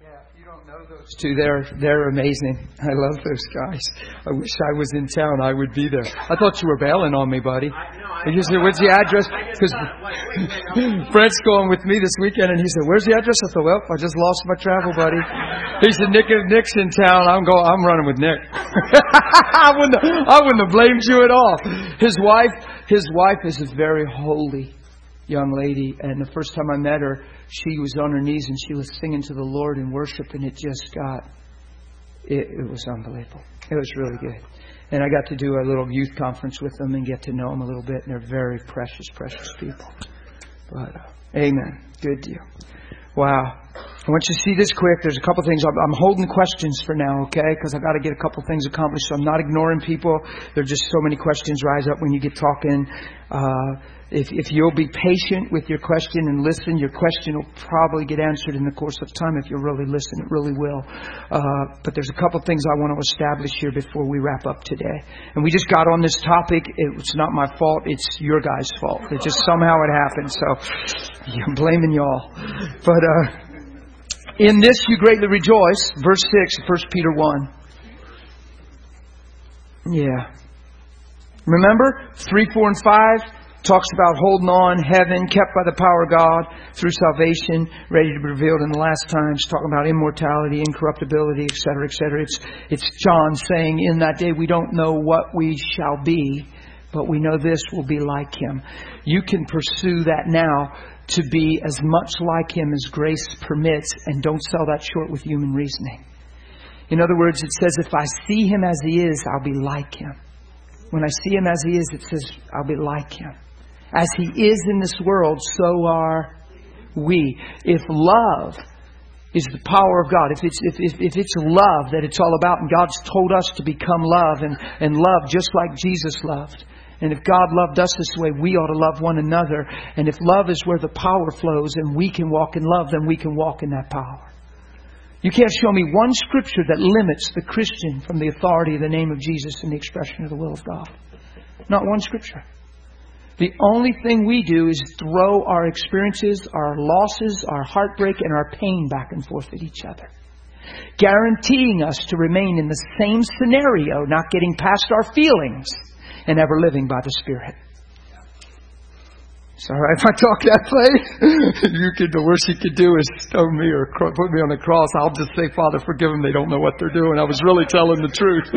You don't know those two. They're amazing. I love those guys. I wish I was in town. I would be there. I thought you were bailing on me, buddy. He said, "What's the address?" Because Brent's going with me this weekend, and he said, "Where's the address?" I thought, "Well, I just lost my travel buddy." He said, "Nick's in town. I'm running with Nick." I wouldn't have blamed you at all. His wife is a very holy young lady, and the first time I met her, she was on her knees and she was singing to the Lord in worship, and it was unbelievable. It was really good. And I got to do a little youth conference with them and get to know them a little bit, and they're very precious people. But amen. Good deal. Wow. I want you to see this quick. There's a couple things. I'm holding questions for now, okay? Because I've got to get a couple things accomplished. So I'm not ignoring people. There are just so many questions rise up when you get talking. If you'll be patient with your question and listen, your question will probably get answered in the course of time. If you'll really listen, it really will. But there's a couple things I want to establish here before we wrap up today. And we just got on this topic. It's not my fault. It's your guys' fault. It just somehow it happened. So I'm blaming y'all. But in this you greatly rejoice. Verse 6, 1 Peter 1. Yeah. Remember? 3, 4, and 5. Talks about holding on, heaven, kept by the power of God through salvation, ready to be revealed in the last times. Talking about immortality, incorruptibility, etc., etc. It's John saying, in that day we don't know what we shall be, but we know this will be like Him. You can pursue that now to be as much like Him as grace permits, and don't sell that short with human reasoning. In other words, it says, if I see Him as He is, I'll be like Him. When I see Him as He is, it says, I'll be like Him. As He is in this world, so are we. If love is the power of God, if it's love that it's all about, and God's told us to become love and love just like Jesus loved. And if God loved us this way, we ought to love one another. And if love is where the power flows and we can walk in love, then we can walk in that power. You can't show me one scripture that limits the Christian from the authority of the name of Jesus and the expression of the will of God. Not one scripture. The only thing we do is throw our experiences, our losses, our heartbreak, and our pain back and forth at each other. Guaranteeing us to remain in the same scenario, not getting past our feelings, and ever living by the Spirit. It's all right if I talk that way. The worst you could do is stone me or put me on the cross. I'll just say, Father, forgive them. They don't know what they're doing. I was really telling the truth.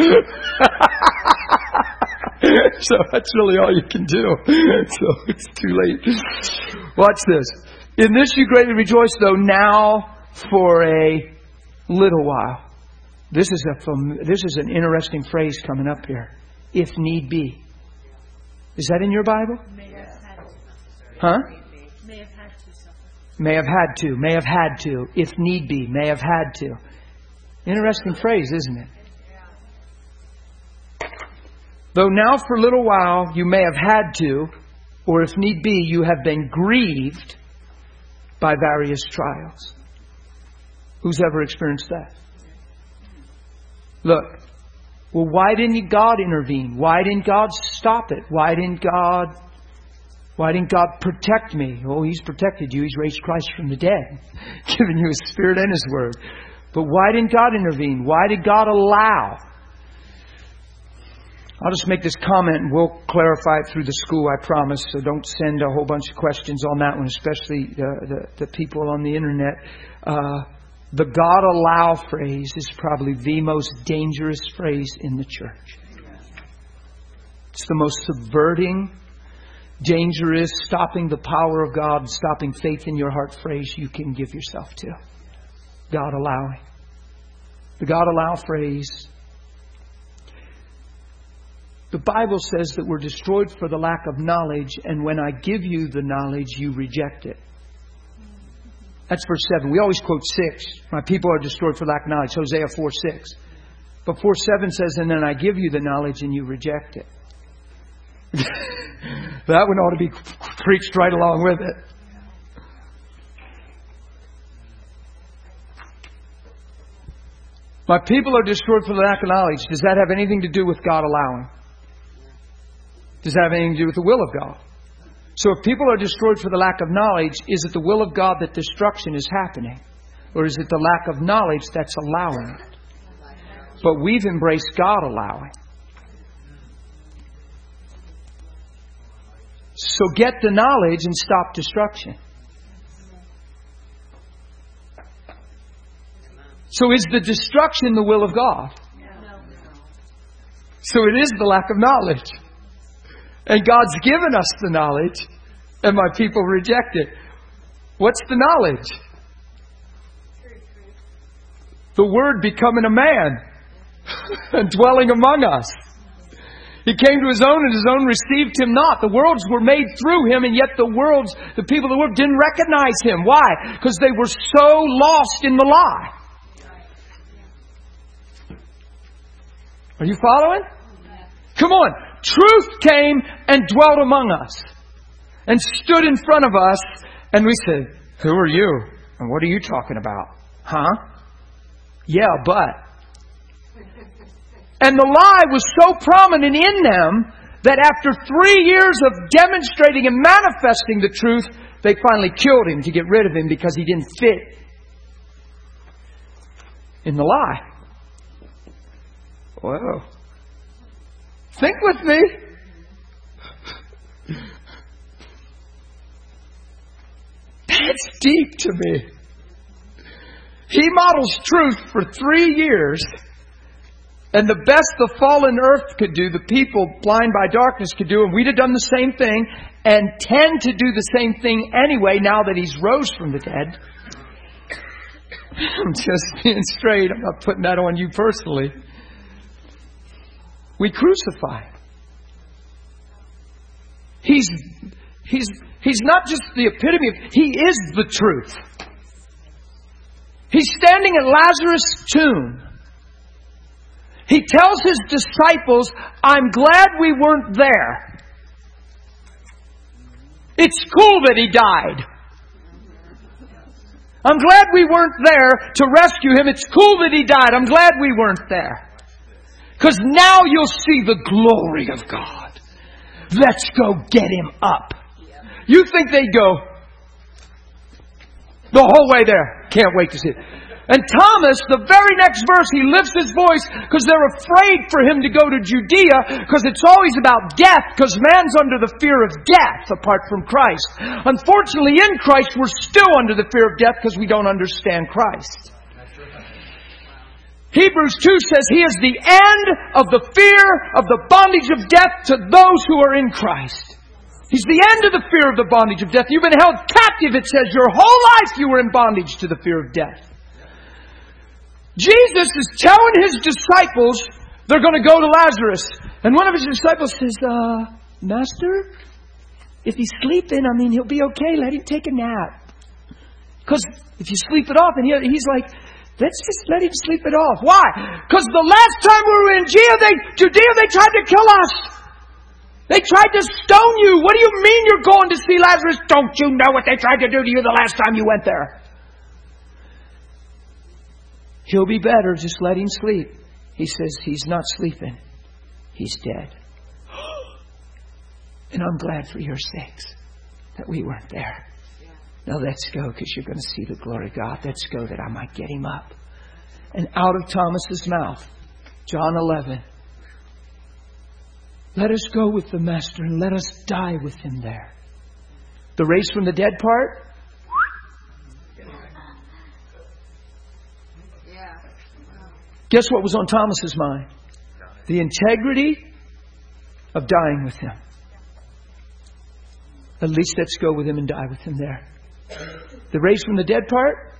So that's really all you can do. So it's too late. Watch this. In this you greatly rejoice, though now for a little while. This is an interesting phrase coming up here. If need be. Is that in your Bible? Huh? May have had to suffer. May have had to. May have had to. If need be. May have had to. Interesting phrase, isn't it? Though now for a little while you may have had to, or if need be, you have been grieved by various trials. Who's ever experienced that? Look. Well, why didn't God intervene? Why didn't God stop it? Why didn't God protect me? Oh, He's protected you. He's raised Christ from the dead, given you His Spirit and His Word. But why didn't God intervene? Why did God allow? I'll just make this comment and we'll clarify it through the school, I promise. So don't send a whole bunch of questions on that one, especially the people on the internet. The God allow phrase is probably the most dangerous phrase in the church. It's the most subverting, dangerous, stopping the power of God, stopping faith in your heart phrase you can give yourself to. God allowing. The God allow phrase. The Bible says that we're destroyed for the lack of knowledge, and when I give you the knowledge, you reject it. That's verse 7. We always quote 6. My people are destroyed for lack of knowledge. Hosea 4:6. But 4:7 says, and then I give you the knowledge and you reject it. That one ought to be preached right along with it. My people are destroyed for the lack of knowledge. Does that have anything to do with God allowing? Does that have anything to do with the will of God? So if people are destroyed for the lack of knowledge, is it the will of God that destruction is happening? Or is it the lack of knowledge that's allowing it? But we've embraced God allowing. So get the knowledge and stop destruction. So is the destruction the will of God? So it is the lack of knowledge. And God's given us the knowledge, and my people reject it. What's the knowledge? The Word becoming a man and dwelling among us. He came to His own, and His own received Him not. The worlds were made through Him, and yet the people of the world didn't recognize Him. Why? Because they were so lost in the lie. Are you following? Come on. Truth came and dwelt among us and stood in front of us, and we said, "Who are you? And what are you talking about?" Huh? Yeah, but. And the lie was so prominent in them that after 3 years of demonstrating and manifesting the truth, they finally killed Him to get rid of Him because He didn't fit in the lie. Whoa. Think with me. That's deep to me. He models truth for 3 years. And the best the fallen earth could do, the people blind by darkness could do, and we'd have done the same thing and tend to do the same thing anyway now that He's rose from the dead. I'm just being straight. I'm not putting that on you personally. We crucify Him. He's not just the epitome of, He is the truth. He's standing at Lazarus' tomb. He tells His disciples, "I'm glad we weren't there. It's cool that He died. I'm glad we weren't there to rescue Him. It's cool that He died. I'm glad we weren't there. Because now you'll see the glory of God. Let's go get Him up." You think they'd go the whole way there? Can't wait to see it. And Thomas, the very next verse, he lifts his voice because they're afraid for him to go to Judea because it's always about death, because man's under the fear of death apart from Christ. Unfortunately, in Christ, we're still under the fear of death because we don't understand Christ. Hebrews 2 says He is the end of the fear of the bondage of death to those who are in Christ. He's the end of the fear of the bondage of death. You've been held captive, it says. Your whole life you were in bondage to the fear of death. Jesus is telling His disciples they're going to go to Lazarus. And one of His disciples says, "Master, if he's sleeping, he'll be okay. Let him take a nap." Because if you sleep it off, and he's like, "Let's just let him sleep it off." Why? Because the last time we were in Judea, they tried to kill us. They tried to stone you. What do you mean you're going to see Lazarus? Don't you know what they tried to do to you the last time you went there? He'll be better. Just let him sleep. He says He's not sleeping. He's dead. And I'm glad for your sakes that we weren't there. Now let's go, because you're going to see the glory of God. Let's go that I might get him up. And out of Thomas's mouth, John 11, let us go with the Master and let us die with Him there. The raised from the dead part? Guess what was on Thomas's mind? The integrity of dying with Him. At least let's go with Him and die with Him there. The raised from the dead part?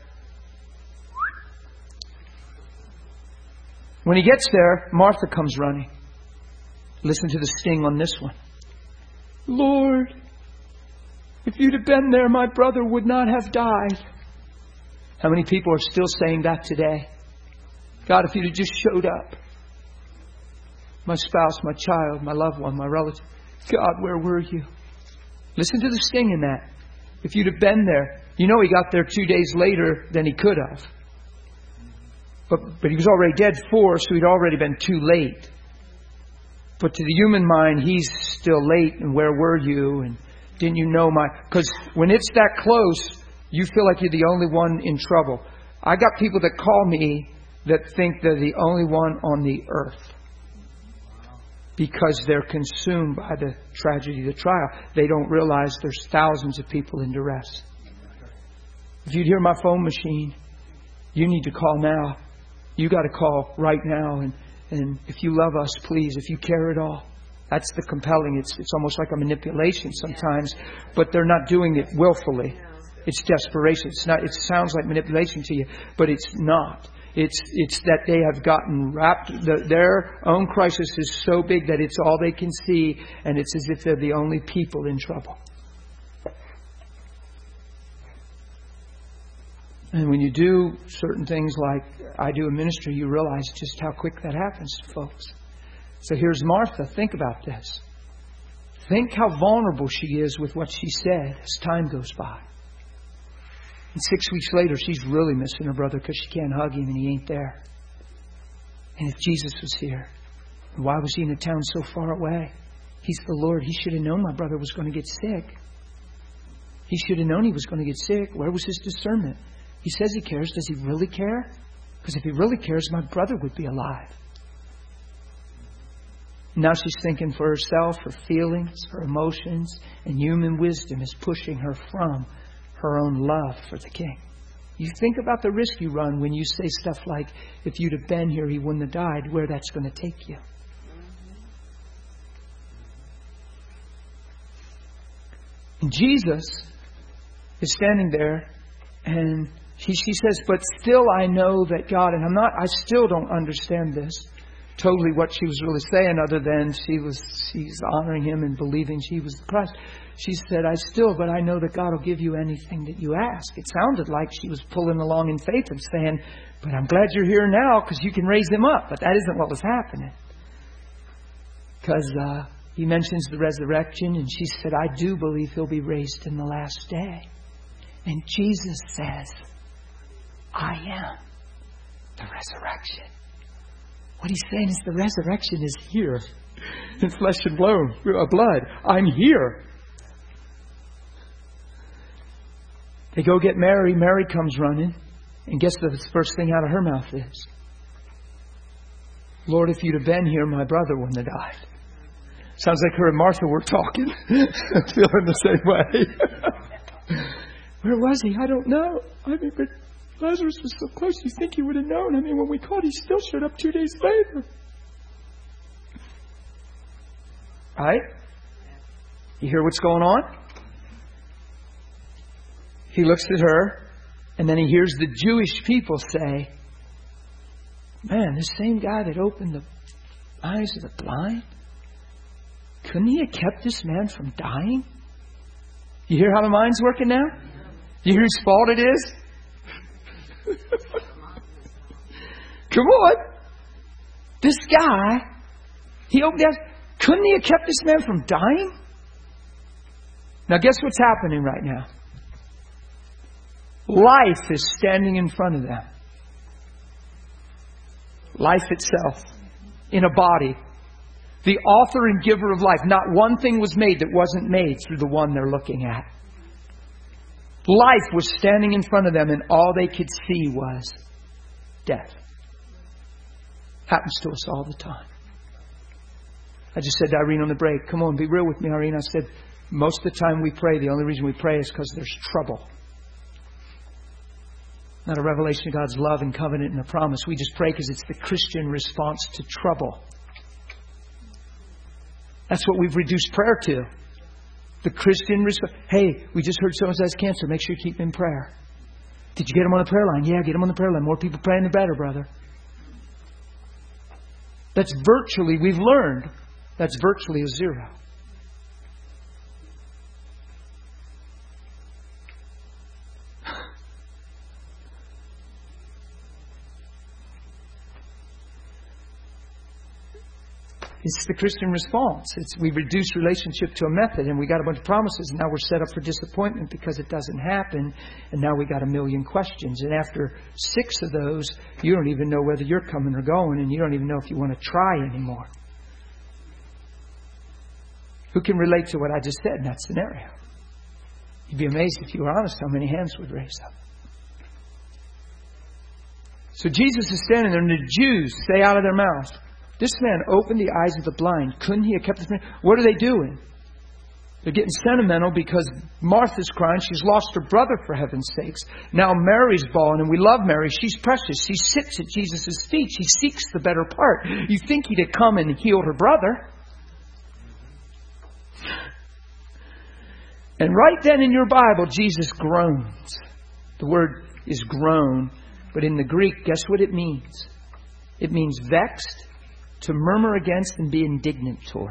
When he gets there, Martha comes running. Listen to the sting on this one. "Lord, if you'd have been there, my brother would not have died." How many people are still saying that today? God, if you'd have just showed up. My spouse, my child, my loved one, my relative. God, where were you? Listen to the sting in that. If you'd have been there. You know he got there 2 days later than he could have. But he was already dead 4, so he'd already been too late. But to the human mind, he's still late. And where were you? And didn't you know my... Because when it's that close, you feel like you're the only one in trouble. I got people that call me that think they're the only one on the earth because they're consumed by the tragedy of the trial. They don't realize there's thousands of people in duress. If you'd hear my phone machine, you need to call now. You got to call right now. And if you love us, please, if you care at all. That's the compelling. It's almost like a manipulation sometimes, but they're not doing it willfully. It's desperation. It's not. It sounds like manipulation to you, but it's not. It's that they have gotten wrapped. Their own crisis is so big that it's all they can see, and it's as if they're the only people in trouble. And when you do certain things like I do in ministry, you realize just how quick that happens to folks. So here's Martha. Think about this. Think how vulnerable she is with what she said as time goes by. And 6 weeks later, she's really missing her brother because she can't hug him and he ain't there. And if Jesus was here, why was he in a town so far away? He's the Lord. He should have known my brother was going to get sick. He should have known he was going to get sick. Where was his discernment? He says he cares. Does he really care? Because if he really cares, my brother would be alive. Now she's thinking for herself, her feelings, her emotions, and human wisdom is pushing her from her own love for the King. You think about the risk you run when you say stuff like, if you'd have been here, he wouldn't have died, where that's going to take you. And Jesus is standing there and she says, but still I know that God, and I still don't understand this totally what she was really saying, other than she's honoring him and believing she was the Christ. She said, but I know that God will give you anything that you ask. It sounded like she was pulling along in faith and saying, but I'm glad you're here now because you can raise him up. But that isn't what was happening. Because he mentions the resurrection, and she said, I do believe he'll be raised in the last day. And Jesus says, I am the resurrection. What he's saying is the resurrection is here in flesh and blood. I'm here. They go get Mary. Mary comes running. And guess the first thing out of her mouth is, Lord, if you'd have been here, my brother wouldn't have died. Sounds like her and Martha were talking. Feeling the same way. Where was he? I don't know. But Lazarus was so close. You think he would have known. When we called, he still showed up 2 days later. Right? You hear what's going on? He looks at her, and then he hears the Jewish people say, man, this same guy that opened the eyes of the blind, couldn't he have kept this man from dying? You hear how the mind's working now? You hear whose fault it is? Come on. This guy, he opened the eyes. Couldn't he have kept this man from dying? Now guess what's happening right now? Life is standing in front of them. Life itself. In a body. The author and giver of life. Not one thing was made that wasn't made through the one they're looking at. Life was standing in front of them, and all they could see was death. Happens to us all the time. I just said to Irene on the break, come on, be real with me, Irene. I said, most of the time we pray, the only reason we pray is because there's trouble. Not a revelation of God's love and covenant and a promise. We just pray because it's the Christian response to trouble. That's what we've reduced prayer to. The Christian response. Hey, we just heard someone has cancer. Make sure you keep him in prayer. Did you get him on the prayer line? Yeah, get him on the prayer line. More people praying, the better, brother. That's virtually, we've learned, that's virtually a zero. It's the Christian response. We've reduced relationship to a method, and we got a bunch of promises, and now we're set up for disappointment because it doesn't happen, and now we got a million questions. And after 6 of those, you don't even know whether you're coming or going, and you don't even know if you want to try anymore. Who can relate to what I just said in that scenario? You'd be amazed if you were honest how many hands would raise up. So Jesus is standing there and the Jews say out of their mouths, this man opened the eyes of the blind. Couldn't he have kept this man? What are they doing? They're getting sentimental because Martha's crying. She's lost her brother, for heaven's sakes. Now Mary's bawling, and we love Mary. She's precious. She sits at Jesus' feet. She seeks the better part. You think he'd have come and healed her brother. And right then in your Bible, Jesus groans. The word is groan, but in the Greek, guess what it means? It means vexed, to murmur against and be indignant toward.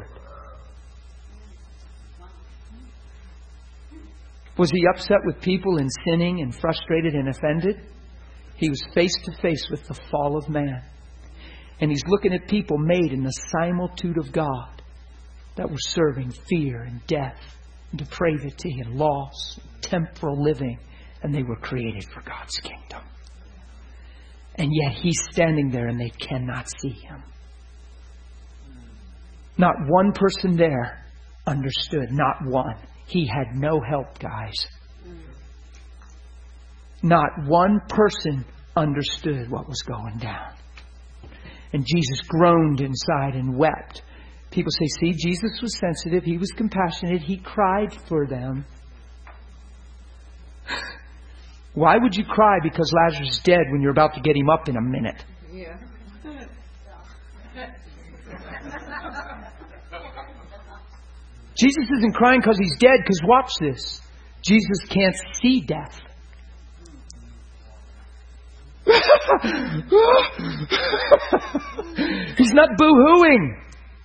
Was he upset with people and sinning and frustrated and offended? He was face to face with the fall of man. And he's looking at people made in the similitude of God that were serving fear and death and depravity and loss, and temporal living. And they were created for God's kingdom. And yet he's standing there and they cannot see him. Not one person there understood. Not one. He had no help, guys. Not one person understood what was going down. And Jesus groaned inside and wept. People say, see, Jesus was sensitive. He was compassionate. He cried for them. Why would you cry because Lazarus is dead when you're about to get him up in a minute? Yeah. Jesus isn't crying because he's dead, because watch this. Jesus can't see death. He's not boo-hooing.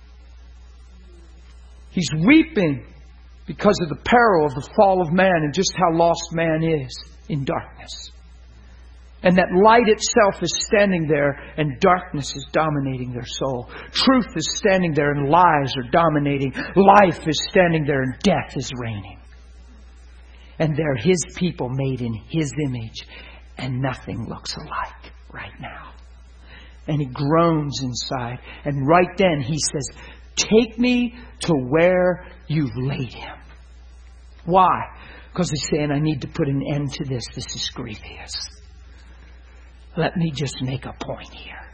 He's weeping because of the peril of the fall of man and just how lost man is in darkness. And that light itself is standing there and darkness is dominating their soul. Truth is standing there and lies are dominating. Life is standing there and death is reigning. And they're His people made in His image. And nothing looks alike right now. And He groans inside. And right then He says, take me to where you've laid Him. Why? Because He's saying, I need to put an end to this. This is grievous. Let me just make a point here.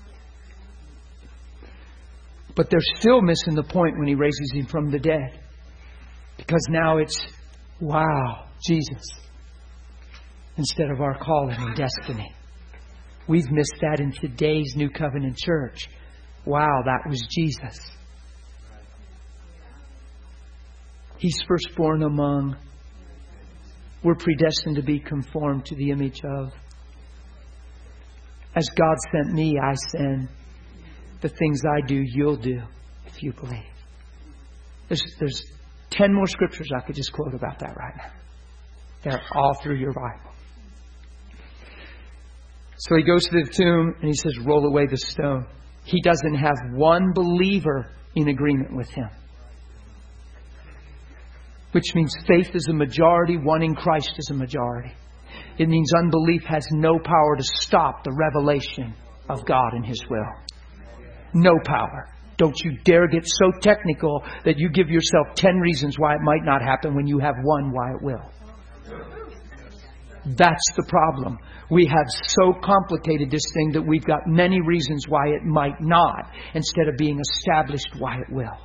But they're still missing the point when He raises Him from the dead. Because now it's, wow, Jesus. Instead of our calling and destiny. We've missed that in today's New Covenant Church. Wow, that was Jesus. He's firstborn among. We're predestined to be conformed to the image of. As God sent me, I send. The things I do, you'll do if you believe. There's 10 more scriptures I could just quote about that right now. They're all through your Bible. So He goes to the tomb and He says, roll away the stone. He doesn't have one believer in agreement with Him. Which means faith is a majority, one in Christ is a majority. It means unbelief has no power to stop the revelation of God and His will. No power. Don't you dare get so technical that you give yourself 10 reasons why it might not happen when you have one why it will. That's the problem. We have so complicated this thing that we've got many reasons why it might not, instead of being established why it will.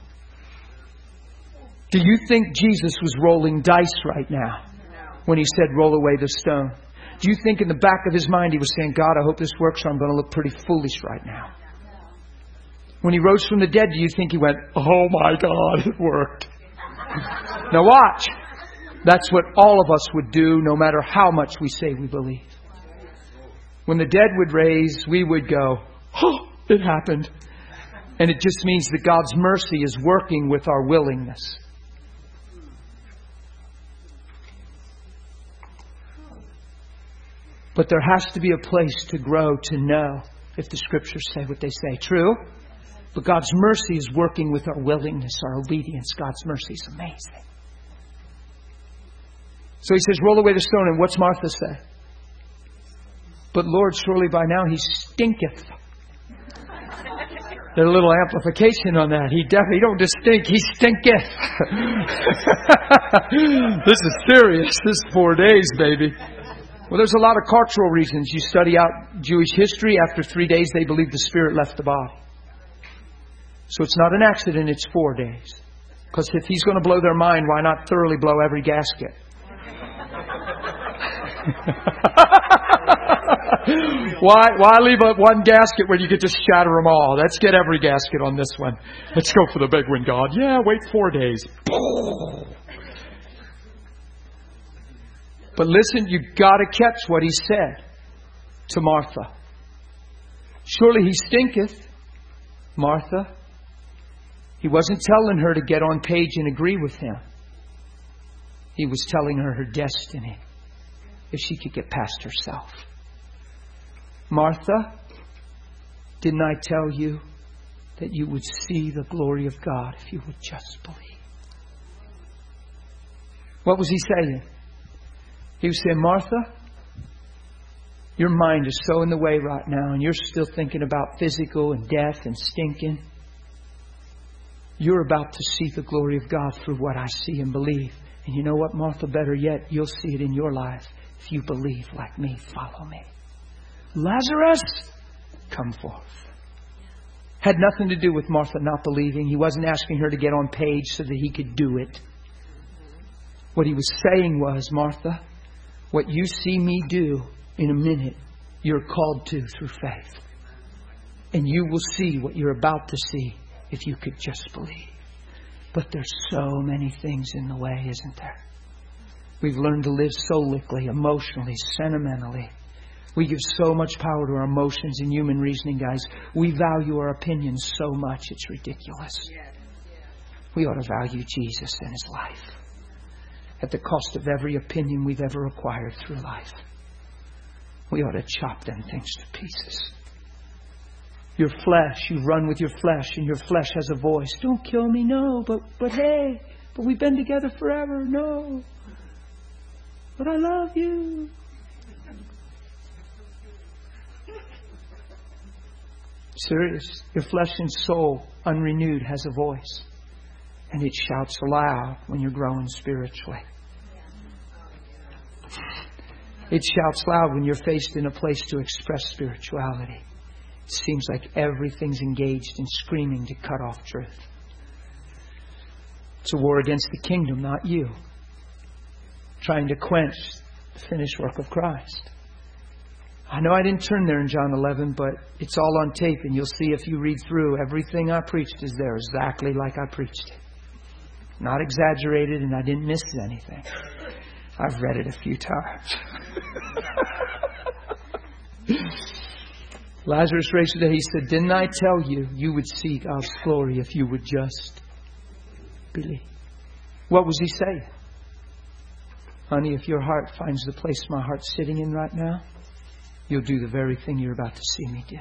Do you think Jesus was rolling dice right now when He said, roll away the stone? Do you think in the back of His mind He was saying, God, I hope this works, or I'm going to look pretty foolish right now? When He rose from the dead, do you think He went, oh my God, it worked? Now watch. That's what all of us would do, no matter how much we say we believe. When the dead would raise, we would go, oh, it happened. And it just means that God's mercy is working with our willingness. But there has to be a place to grow to know if the Scriptures say what they say. True? But God's mercy is working with our willingness, our obedience. God's mercy is amazing. So He says, roll away the stone. And what's Martha say? But Lord, surely by now He stinketh. There's a little amplification on that. He don't just stink, He stinketh. This is serious. This is 4 days, baby. Well, there's a lot of cultural reasons. You study out Jewish history. After 3 days, they believe the spirit left the body. So it's not an accident, it's 4 days. Because if He's going to blow their mind, why not thoroughly blow every gasket? Why leave up one gasket when you could just shatter them all? Let's get every gasket on this one. Let's go for the big one, God. Yeah, wait 4 days. But listen, you've got to catch what He said to Martha. Surely He stinketh, Martha. He wasn't telling her to get on page and agree with Him. He was telling her destiny, if she could get past herself. Martha, didn't I tell you that you would see the glory of God if you would just believe? What was He saying? He was saying, Martha, your mind is so in the way right now, and you're still thinking about physical and death and stinking. You're about to see the glory of God through what I see and believe. And you know what, Martha? Better yet, you'll see it in your life if you believe like me. Follow me. Lazarus, come forth. Had nothing to do with Martha not believing. He wasn't asking her to get on page so that He could do it. What He was saying was, Martha, what you see me do in a minute, you're called to through faith. And you will see what you're about to see if you could just believe. But there's so many things in the way, isn't there? We've learned to live solically, emotionally, sentimentally. We give so much power to our emotions and human reasoning, guys. We value our opinions so much, it's ridiculous. We ought to value Jesus and His life at the cost of every opinion we've ever acquired through life. We ought to chop them things to pieces. Your flesh, you run with your flesh, and your flesh has a voice. Don't kill me, no, but hey, but we've been together forever, no. But I love you. Serious. Your flesh and soul, unrenewed, has a voice. And it shouts aloud when you're growing spiritually. It shouts loud when you're faced in a place to express spirituality. It seems like everything's engaged in screaming to cut off truth. It's a war against the kingdom, not you. Trying to quench the finished work of Christ. I know I didn't turn there in John 11, but it's all on tape, and you'll see if you read through, everything I preached is there exactly like I preached it. Not exaggerated, and I didn't miss anything. I've read it a few times. Lazarus raised today. He said, didn't I tell you you would see God's glory if you would just believe? What was He saying? Honey, if your heart finds the place my heart's sitting in right now, you'll do the very thing you're about to see me do.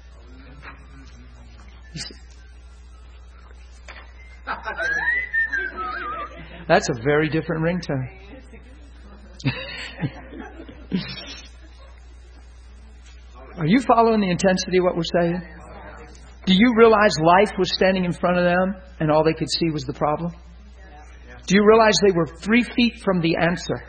That's a very different ringtone. Are you following the intensity of what we're saying? Do you realize life was standing in front of them and all they could see was the problem? Do you realize they were 3 feet from the answer?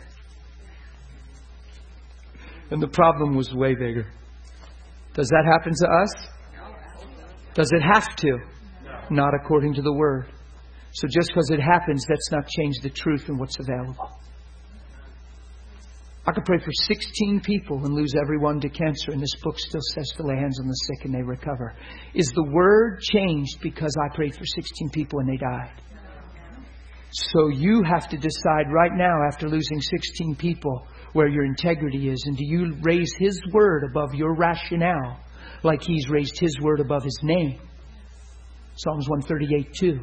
And the problem was way bigger. Does that happen to us? Does it have to? Not according to the Word. So just because it happens, that's not change the truth and what's available. I could pray for 16 people and lose everyone to cancer, and this book still says to lay hands on the sick and they recover. Is the Word changed because I prayed for 16 people and they died? So you have to decide right now, after losing 16 people, where your integrity is. And do you raise His Word above your rationale like He's raised His Word above His name? Psalms 138:2.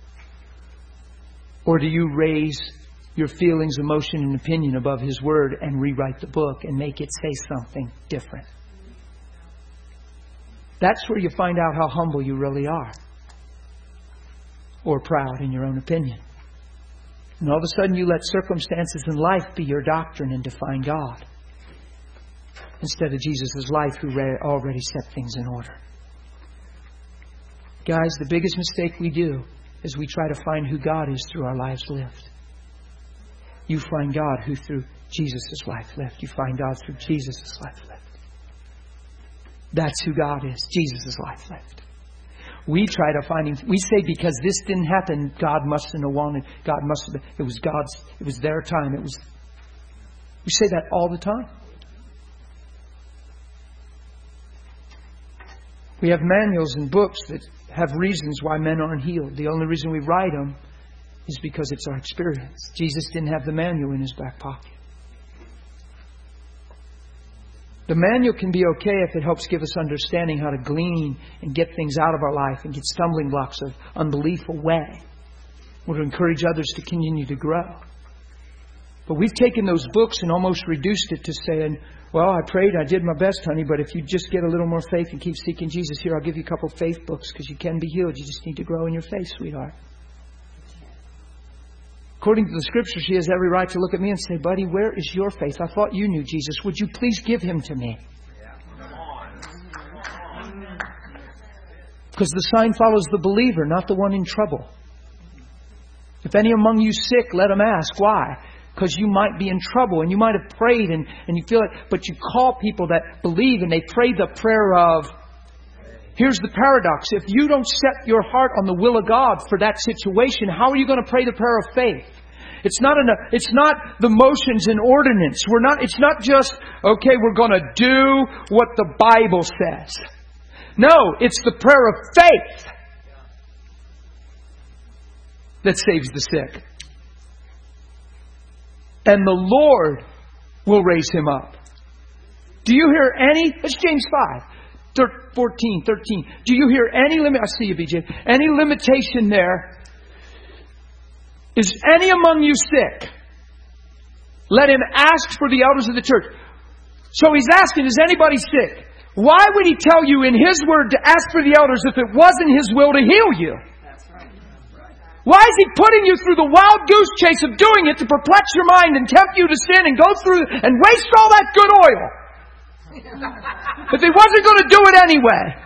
Or do you raise your feelings, emotion, and opinion above His Word and rewrite the book and make it say something different? That's where you find out how humble you really are. Or proud in your own opinion. And all of a sudden you let circumstances in life be your doctrine and define God. Instead of Jesus' life who already set things in order. Guys, the biggest mistake we do is we try to find who God is through our lives lived. You find God who through Jesus' life lived. You find God through Jesus' life lived. That's who God is. Jesus' life lived. We try to find Him. We say because this didn't happen, God mustn't have wanted. God must have. It was God's. It was their time. It was. We say that all the time. We have manuals and books that have reasons why men aren't healed. The only reason we write them is because it's our experience. Jesus didn't have the manual in His back pocket. The manual can be okay if it helps give us understanding how to glean and get things out of our life and get stumbling blocks of unbelief away, or to encourage others to continue to grow. But we've taken those books and almost reduced it to saying, well, I prayed, I did my best, honey, but if you just get a little more faith and keep seeking Jesus, here, I'll give you a couple of faith books because you can be healed. You just need to grow in your faith, sweetheart. According to the Scripture, she has every right to look at me and say, buddy, where is your faith? I thought you knew Jesus. Would you please give Him to me? Because the sign follows the believer, not the one in trouble. If any among you sick, let him ask. Why? Because you might be in trouble and you might have prayed and you feel it. But you call people that believe and they pray the prayer of... Here's the paradox. If you don't set your heart on the will of God for that situation, how are you going to pray the prayer of faith? It's not the motions and ordinance. It's not just, okay, we're going to do what the Bible says. No, it's the prayer of faith that saves the sick. And the Lord will raise him up. Do you hear any? That's James 5, 14, 13. Do you hear any limit? I see you, BJ. Any limitation there? Is any among you sick? Let him ask for the elders of the church. So he's asking, is anybody sick? Why would he tell you in his word to ask for the elders if it wasn't his will to heal you? Why is he putting you through the wild goose chase of doing it to perplex your mind and tempt you to sin and go through and waste all that good oil? If he wasn't going to do it anyway.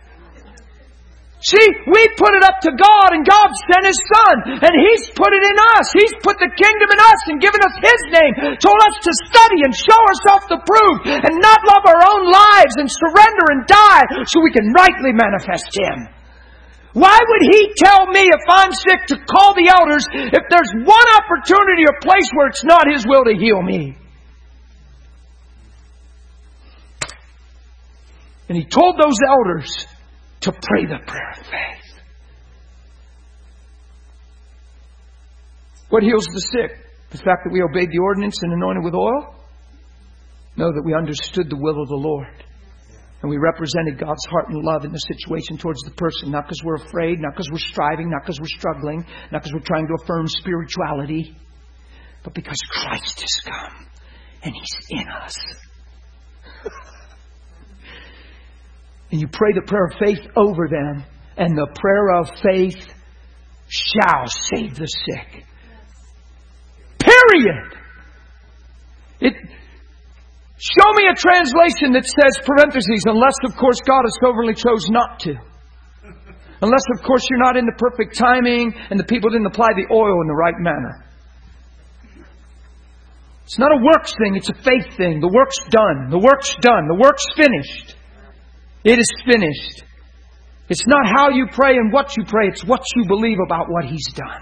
See, we put it up to God and God sent His Son and He's put it in us. He's put the kingdom in us and given us His name. Told us to study and show ourselves approved and not love our own lives and surrender and die so we can rightly manifest Him. Why would He tell me if I'm sick to call the elders if there's one opportunity or place where it's not His will to heal me? And He told those elders to pray the prayer of faith. What heals the sick? The fact that we obeyed the ordinance and anointed with oil? No, that we understood the will of the Lord. And we represented God's heart and love in the situation towards the person. Not because we're afraid, not because we're striving, not because we're struggling, not because we're trying to affirm spirituality, but because Christ has come and He's in us. And you pray the prayer of faith over them, and the prayer of faith shall save the sick. Period. Show me a translation that says, parentheses, unless of course God has sovereignly chose not to. Unless of course you're not in the perfect timing and the people didn't apply the oil in the right manner. It's not a works thing, it's a faith thing. The work's done. The work's done. The work's finished. It is finished. It's not how you pray and what you pray. It's what you believe about what He's done.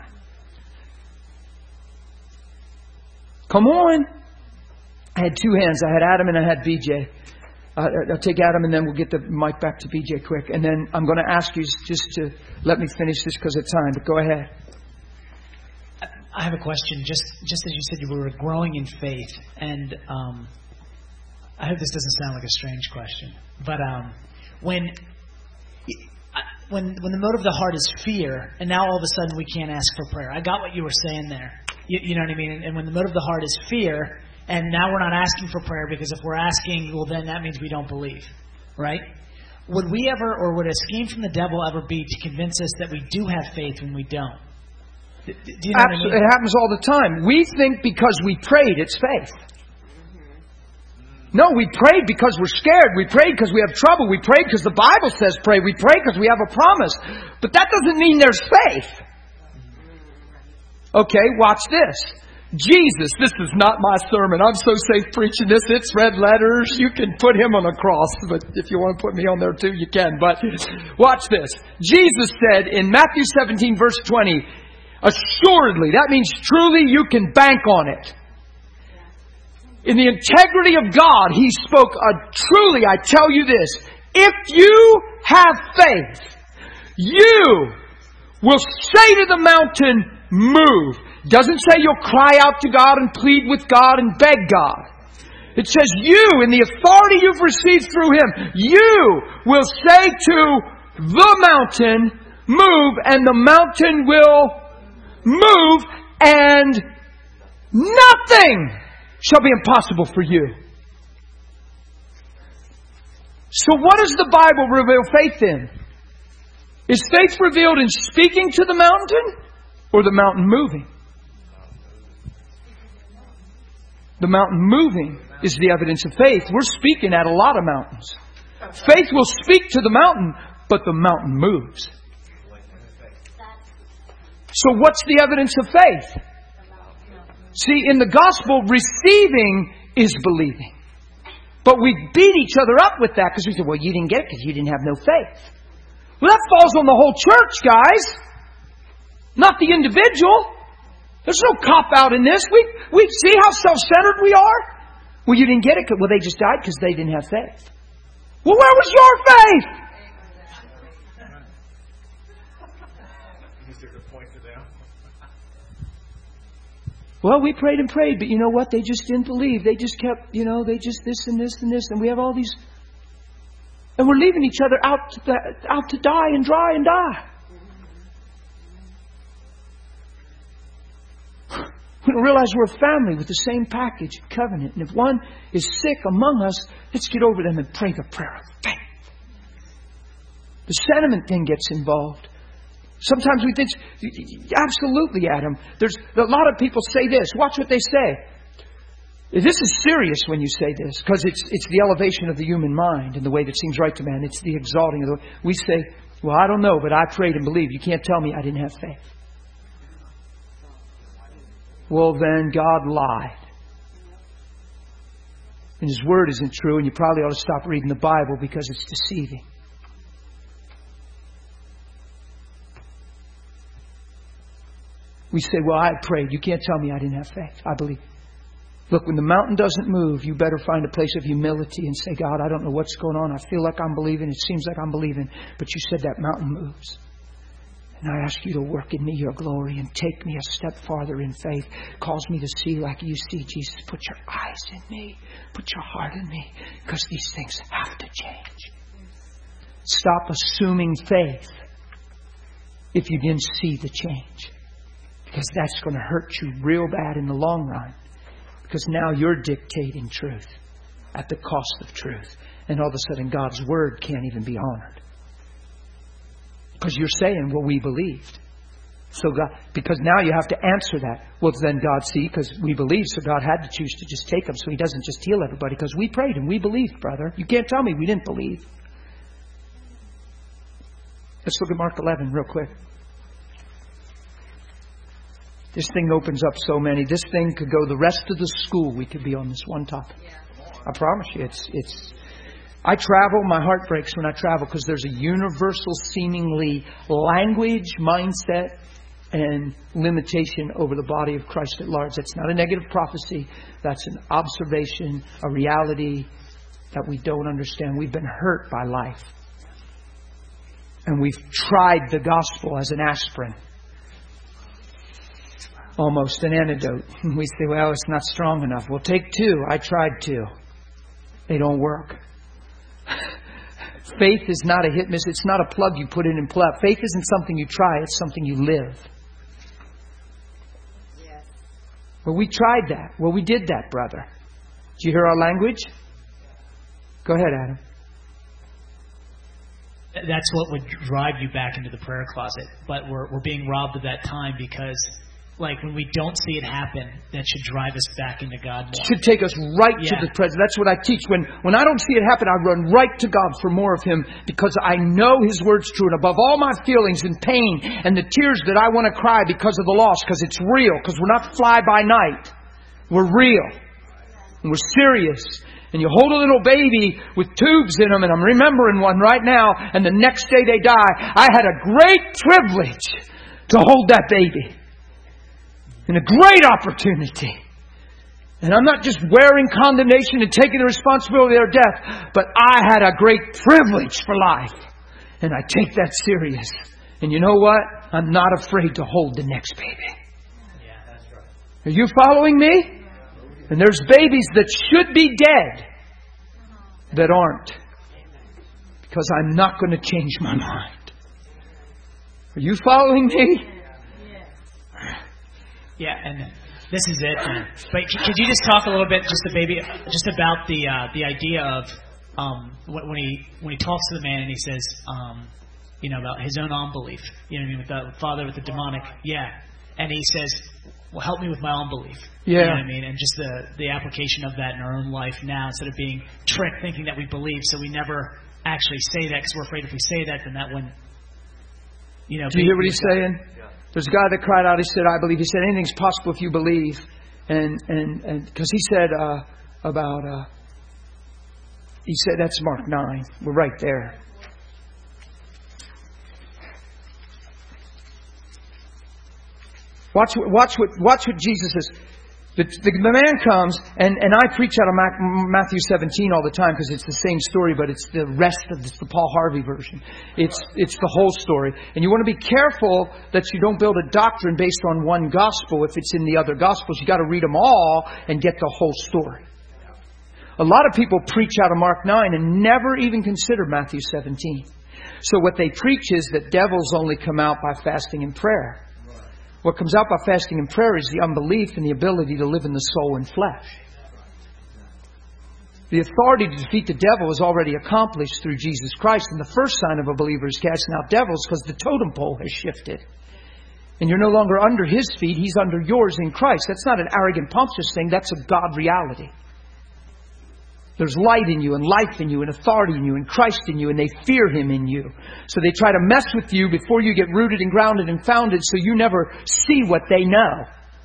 Come on. I had two hands. I had Adam and I had BJ. I'll take Adam and then we'll get the mic back to BJ quick. And then I'm going to ask you just to let me finish this because of time. But go ahead. I have a question. Just as you said, you were growing in faith. And I hope this doesn't sound like a strange question. But when the motive of the heart is fear, and now all of a sudden we can't ask for prayer. I got what you were saying there. You know what I mean? And when the motive of the heart is fear, and now we're not asking for prayer because if we're asking, well, then that means we don't believe, right? Would we ever, or would a scheme from the devil ever be to convince us that we do have faith when we don't? Do you know what I mean? It happens all the time. We think because we prayed, it's faith. No, we prayed because we're scared. We prayed because we have trouble. We prayed because the Bible says pray. We pray because we have a promise. But that doesn't mean there's faith. Okay, watch this. Jesus, this is not my sermon. I'm so safe preaching this. It's red letters. You can put him on a cross, but if you want to put me on there too, you can. But watch this. Jesus said in Matthew 17, verse 20, assuredly, that means truly you can bank on it. In the integrity of God, He spoke, truly I tell you this, if you have faith, you will say to the mountain, move. Doesn't say you'll cry out to God and plead with God and beg God. It says you, in the authority you've received through Him, you will say to the mountain, move, and the mountain will move, and nothing shall be impossible for you. So what does the Bible reveal faith in? Is faith revealed in speaking to the mountain or the mountain moving? The mountain moving is the evidence of faith. We're speaking at a lot of mountains. Faith will speak to the mountain, but the mountain moves. So what's the evidence of faith? See, in the gospel, receiving is believing. But we beat each other up with that because we say, well, you didn't get it because you didn't have no faith. Well, that falls on the whole church, guys. Not the individual. There's no cop-out in this. We see how self-centered we are. Well, you didn't get it. Well, they just died because they didn't have faith. Well, where was your faith? Well, we prayed and prayed, but you know what? They just didn't believe. They just kept, they just this and this and this. And we have all these... And we're leaving each other out to die and dry and die. We don't realize we're a family with the same package, covenant. And if one is sick among us, let's get over them and pray the prayer of faith. The sentiment thing gets involved. Sometimes we think, absolutely, Adam. There's a lot of people say this. Watch what they say. This is serious when you say this, because it's the elevation of the human mind in the way that seems right to man. It's the exalting of the... We say, well, I don't know, but I prayed and believed. You can't tell me I didn't have faith. Well, then God lied. And His Word isn't true, and you probably ought to stop reading the Bible because it's deceiving. We say, well, I prayed. You can't tell me I didn't have faith. I believe. Look, when the mountain doesn't move, you better find a place of humility and say, God, I don't know what's going on. I feel like I'm believing. It seems like I'm believing. But you said that mountain moves. And I ask you to work in me your glory and take me a step farther in faith. Cause me to see like you see, Jesus. Put your eyes in me. Put your heart in me. Because these things have to change. Stop assuming faith if you didn't see the change. Because that's going to hurt you real bad in the long run. Because now you're dictating truth at the cost of truth. And all of a sudden God's Word can't even be honored. Because you're saying, well, we believed. So God, because now you have to answer that. Well, then God, see, because we believed, so God had to choose to just take them. So He doesn't just heal everybody. Because we prayed and we believed, brother. You can't tell me we didn't believe. Let's look at Mark 11 real quick. This thing opens up so many. This thing could go the rest of the school. We could be on this one topic. I promise you, it's. I travel. My heart breaks when I travel because there's a universal, seemingly language, mindset, and limitation over the body of Christ at large. That's not a negative prophecy. That's an observation, a reality that we don't understand. We've been hurt by life, and we've tried the gospel as an aspirin. Almost an antidote. We say, well, it's not strong enough. Well, take two. I tried two. They don't work. Faith is not a hit miss. It's not a plug you put in and plug. Faith isn't something you try. It's something you live. Yes. Well, we tried that. Well, we did that, brother. Did you hear our language? Go ahead, Adam. That's what would drive you back into the prayer closet. But we're being robbed of that time because like when we don't see it happen, that should drive us back into God more. Should take us right to the present. That's what I teach. When I don't see it happen, I run right to God for more of Him because I know His Word's true. And above all my feelings and pain and the tears that I want to cry because of the loss, because it's real, because we're not fly by night. We're real. And we're serious. And you hold a little baby with tubes in them, and I'm remembering one right now, and the next day they die. I had a great privilege to hold that baby. And a great opportunity. And I'm not just wearing condemnation and taking the responsibility of their death, but I had a great privilege for life. And I take that serious. And you know what? I'm not afraid to hold the next baby. Yeah, that's right. Are you following me? And there's babies that should be dead that aren't. Because I'm not going to change my mind. Are you following me? Yeah, and this is it. But could you just talk a little bit, just about the idea of when he talks to the man and he says, about his own unbelief. You know what I mean? With the father with the demonic. Yeah, and he says, "Well, help me with my unbelief." Yeah. You know what I mean? And just the application of that in our own life now, instead of being tricked thinking that we believe, so we never actually say that because we're afraid if we say that, then that wouldn't. Do you hear what he's saying? There's a guy that cried out. He said, "I believe." He said, "Anything's possible if you believe." And because he said he said that's Mark 9. We're right there. Watch what Jesus says. The man comes, and I preach out of Matthew 17 all the time because it's the same story, but it's the rest of the Paul Harvey version. It's the whole story. And you want to be careful that you don't build a doctrine based on one gospel if it's in the other gospels. You got to read them all and get the whole story. A lot of people preach out of Mark 9 and never even consider Matthew 17. So what they preach is that devils only come out by fasting and prayer. What comes out by fasting and prayer is the unbelief and the ability to live in the soul and flesh. The authority to defeat the devil is already accomplished through Jesus Christ. And the first sign of a believer is casting out devils because the totem pole has shifted. And you're no longer under His feet. He's under yours in Christ. That's not an arrogant, pompous thing. That's a God reality. There's light in you and life in you and authority in you and Christ in you, and they fear Him in you. So they try to mess with you before you get rooted and grounded and founded so you never see what they know.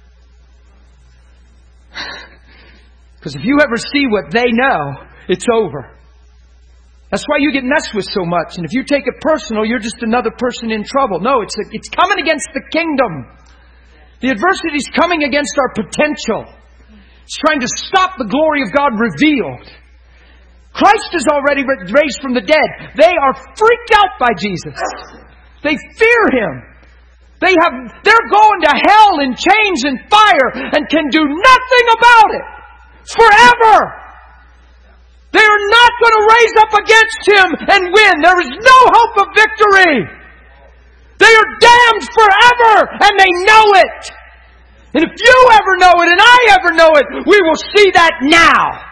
Because if you ever see what they know, it's over. That's why you get messed with so much. And if you take it personal, you're just another person in trouble. No, it's coming against the kingdom. The adversity is coming against our potential. It's trying to stop the glory of God revealed. Christ is already raised from the dead. They are freaked out by Jesus. They fear Him. They're going to hell in chains and fire and can do nothing about it. Forever. They are not going to raise up against Him and win. There is no hope of victory. They are damned forever and they know it. And if you ever know it and I ever know it, we will see that now.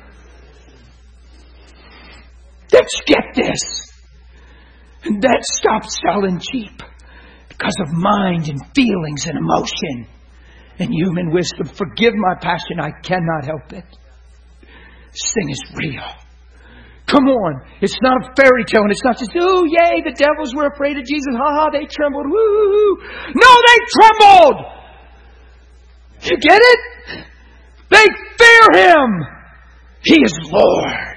Let's get this. And then stop selling cheap because of mind and feelings and emotion and human wisdom. Forgive my passion. I cannot help it. This thing is real. Come on. It's not a fairy tale. And it's not just, oh, yay, the devils were afraid of Jesus. Ha ha, they trembled. Woo. No, they trembled. You get it? They fear Him. He is Lord.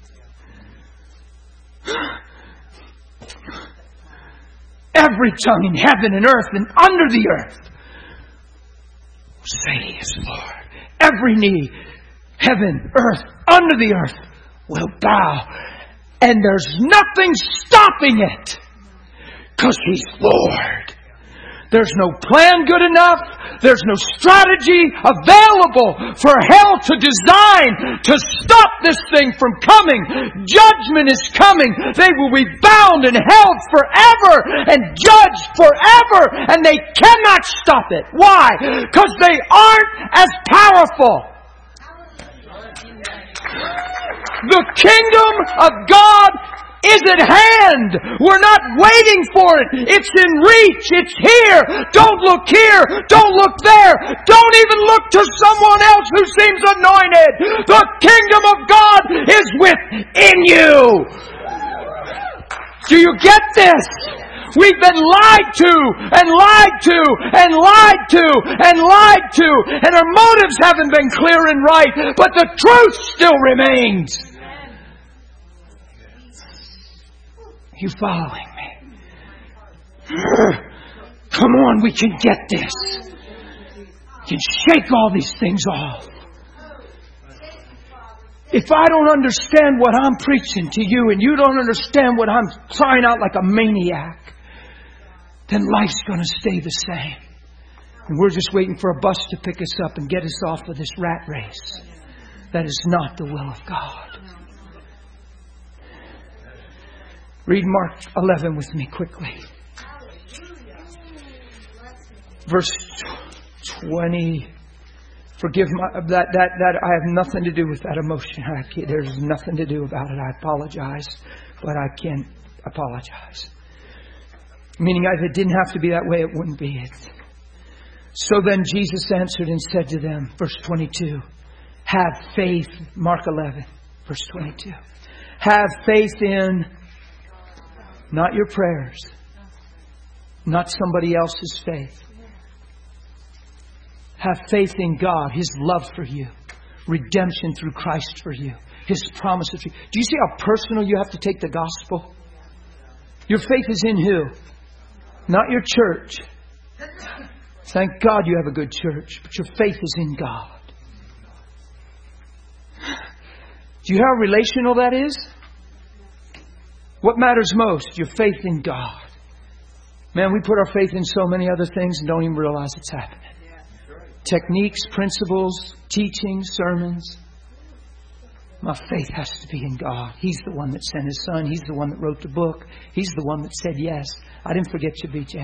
Every tongue in heaven and earth and under the earth will say He is Lord. Every knee, heaven, earth, under the earth will bow. And there's nothing stopping it. Because He's Lord. There's no plan good enough. There's no strategy available for hell to design to stop this thing from coming. Judgment is coming. They will be bound and held forever and judged forever. And they cannot stop it. Why? Because they aren't as powerful. The kingdom of God is at hand. We're not waiting for it. It's in reach. It's here. Don't look here. Don't look there. Don't even look to someone else who seems anointed. The kingdom of God is within you. Do you get this? We've been lied to and lied to and lied to and lied to, and our motives haven't been clear and right, but the truth still remains. Are you following me? Come on, we can get this. We can shake all these things off. If I don't understand what I'm preaching to you and you don't understand what I'm crying out like a maniac, then life's going to stay the same. And we're just waiting for a bus to pick us up and get us off of this rat race. That is not the will of God. Read Mark 11 with me quickly. Verse 20. Forgive that I have nothing to do with that emotion. There's nothing to do about it. I apologize, but I can't apologize. Meaning if it didn't have to be that way, it wouldn't be it. So then Jesus answered and said to them, verse 22, have faith, Mark 11, verse 22. Have faith in not your prayers, not somebody else's faith. Have faith in God, His love for you, redemption through Christ for you, His promises for you. Do you see how personal you have to take the gospel? Your faith is in who? Not your church. Thank God you have a good church, but your faith is in God. Do you know how relational that is? What matters most? Your faith in God. Man, we put our faith in so many other things and don't even realize it's happening. Techniques, principles, teachings, sermons. My faith has to be in God. He's the one that sent His Son. He's the one that wrote the book. He's the one that said yes. I didn't forget you, BJ.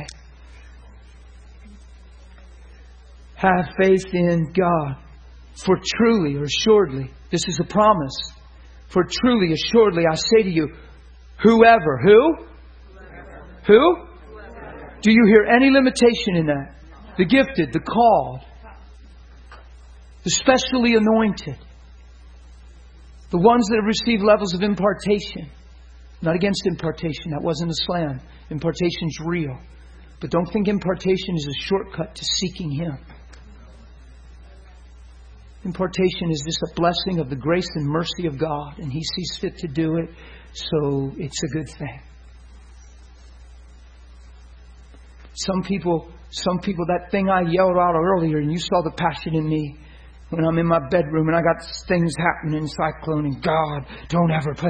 Have faith in God. For truly or assuredly, this is a promise. For truly, assuredly, I say to you, whoever. Who? Who? Do you hear any limitation in that? The gifted, the called, the specially anointed, the ones that have received levels of impartation. Not against impartation. That wasn't a slam. Impartation's real. But don't think impartation is a shortcut to seeking Him. Impartation is just a blessing of the grace and mercy of God. And He sees fit to do it. So it's a good thing. Some people, that thing I yelled out earlier, and you saw the passion in me when I'm in my bedroom and I got things happening in Cyclone and God, don't ever play.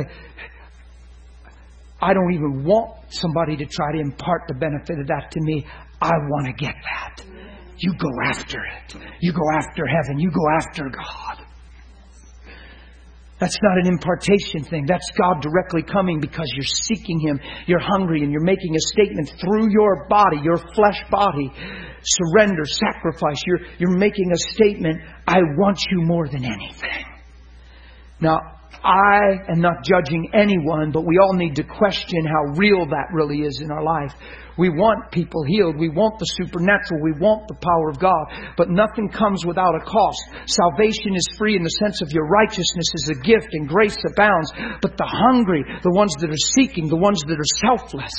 I don't even want somebody to try to impart the benefit of that to me. I want to get that. You go after it. You go after heaven. You go after God. That's not an impartation thing. That's God directly coming because you're seeking Him. You're hungry and you're making a statement through your body, your flesh body. Surrender, sacrifice. You're making a statement. I want you more than anything. Now, I am not judging anyone, but we all need to question how real that really is in our life. We want people healed. We want the supernatural. We want the power of God. But nothing comes without a cost. Salvation is free in the sense of your righteousness is a gift and grace abounds. But the hungry, the ones that are seeking, the ones that are selfless.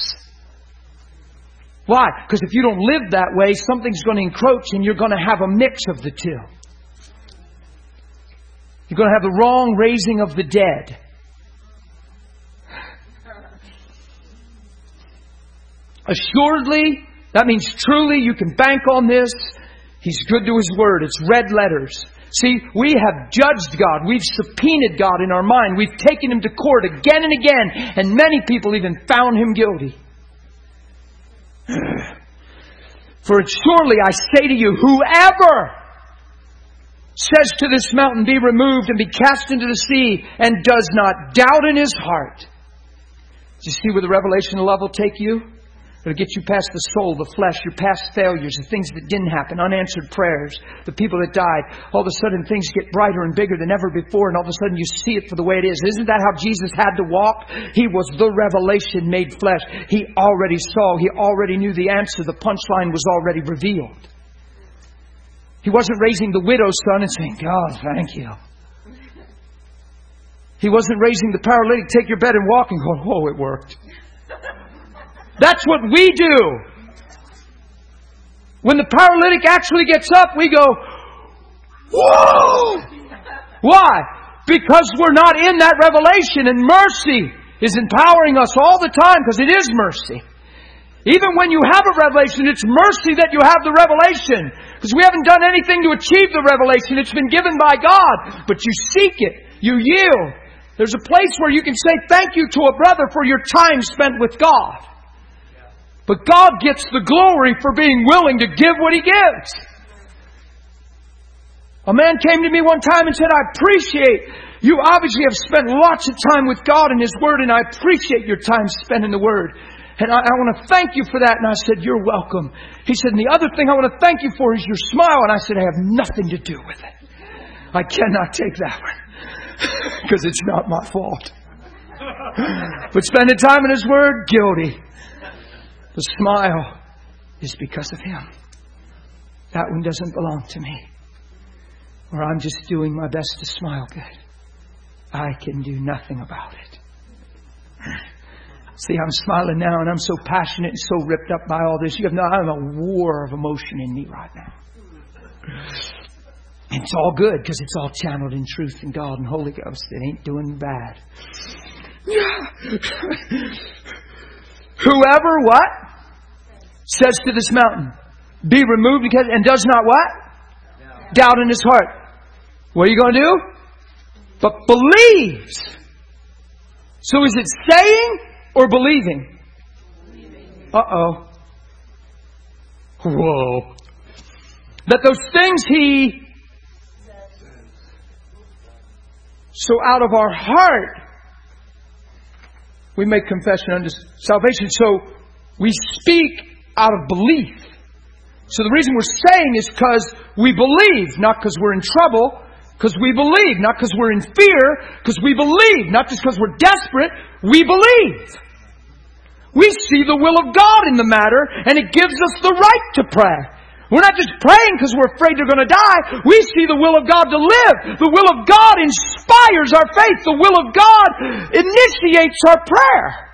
Why? Because if you don't live that way, something's going to encroach and you're going to have a mix of the two. You're going to have the wrong raising of the dead. Assuredly, that means truly, you can bank on this. He's good to His Word. It's red letters. See, we have judged God. We've subpoenaed God in our mind. We've taken Him to court again and again. And many people even found Him guilty. For surely I say to you, whoever says to this mountain, be removed and be cast into the sea, and does not doubt in his heart. Do you see where the revelation love will take you? It'll get you past the soul, the flesh, your past failures, the things that didn't happen, unanswered prayers, the people that died. All of a sudden things get brighter and bigger than ever before, and all of a sudden you see it for the way it is. Isn't that how Jesus had to walk? He was the revelation made flesh. He already saw. He already knew the answer. The punchline was already revealed. He wasn't raising the widow's son and saying, God, thank you. He wasn't raising the paralytic, take your bed and walk, and going, oh, it worked. That's what we do. When the paralytic actually gets up, we go, whoa! Why? Because we're not in that revelation, and mercy is empowering us all the time, because it is mercy. Even when you have a revelation, it's mercy that you have the revelation. Because we haven't done anything to achieve the revelation. It's been given by God. But you seek it. You yield. There's a place where you can say thank you to a brother for your time spent with God. But God gets the glory for being willing to give what He gives. A man came to me one time and said, I appreciate, you obviously have spent lots of time with God and His Word, and I appreciate your time spent in the Word. And I want to thank you for that. And I said, you're welcome. He said, and the other thing I want to thank you for is your smile. And I said, I have nothing to do with it. I cannot take that one. Because it's not my fault. But spending time in His Word, guilty. The smile is because of Him. That one doesn't belong to me. Or I'm just doing my best to smile good. I can do nothing about it. See, I'm smiling now and I'm so passionate and so ripped up by all this. You have no, I'm a war of emotion in me right now. And it's all good because it's all channeled in truth and God and Holy Ghost. It ain't doing bad. Whoever what? Says to this mountain, be removed because, and does not what? Doubt in his heart. What are you going to do? But believes. So is it saying or believing? Uh-oh. Whoa. That those things He... So out of our heart, we make confession unto salvation. So we speak out of belief. So the reason we're saying is because we believe, not because we're in trouble, because we believe, not because we're in fear, because we believe, not just because we're desperate, we believe. We see the will of God in the matter, and it gives us the right to pray. We're not just praying because we're afraid they're going to die. We see the will of God to live. The will of God inspires our faith. The will of God initiates our prayer.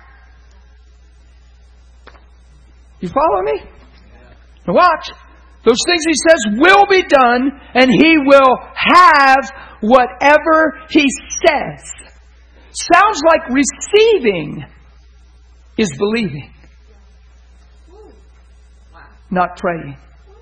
You follow me? Now watch. Those things He says will be done, and He will have whatever He says. Sounds like receiving is believing. Not praying.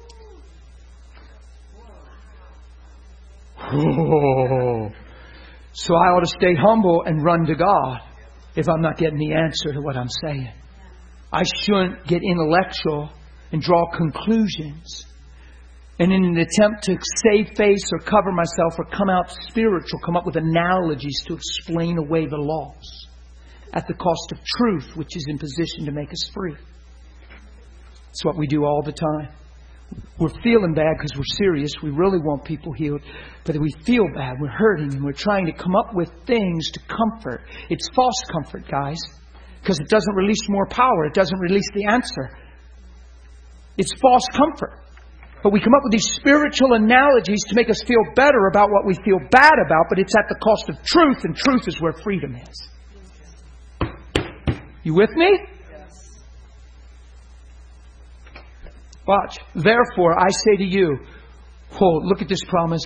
Oh. So I ought to stay humble and run to God if I'm not getting the answer to what I'm saying. I shouldn't get intellectual and draw conclusions. And in an attempt to save face or cover myself or come out spiritual, come up with analogies to explain away the loss at the cost of truth, which is in position to make us free. It's what we do all the time. We're feeling bad because we're serious. We really want people healed. But we feel bad. We're hurting. And we're trying to come up with things to comfort. It's false comfort, guys. Because it doesn't release more power. It doesn't release the answer. It's false comfort. But we come up with these spiritual analogies to make us feel better about what we feel bad about. But it's at the cost of truth. And truth is where freedom is. You with me? Watch. Therefore, I say to you, look at this promise.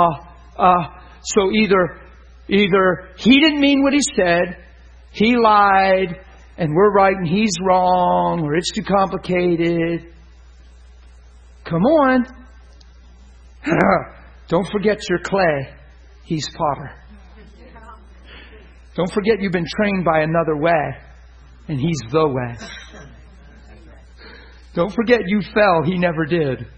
So either He didn't mean what He said, He lied, and we're right and He's wrong, or it's too complicated. Come on. Don't forget you're clay. He's potter. Don't forget you've been trained by another way, and He's the way. Don't forget you fell. He never did.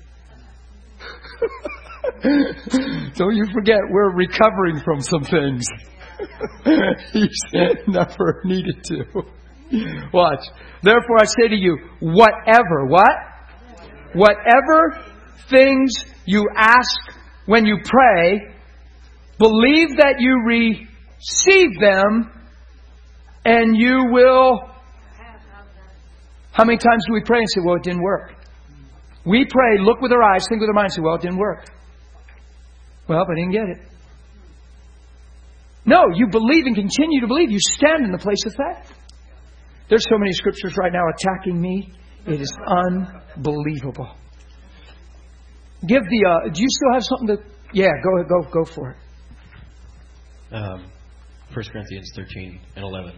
Don't you forget we're recovering from some things. He never needed to. Watch. Therefore I say to you, whatever, what? Whatever things you ask when you pray, believe that you receive them and you will... How many times do we pray and say, well, it didn't work? We pray, look with our eyes, think with our minds, say, well, it didn't work. Well, but I didn't get it. No, you believe and continue to believe. You stand in the place of faith. There's so many scriptures right now attacking me. It is unbelievable. Give the... do you still have something to... Yeah, go for it. 1 Corinthians 13 and 11.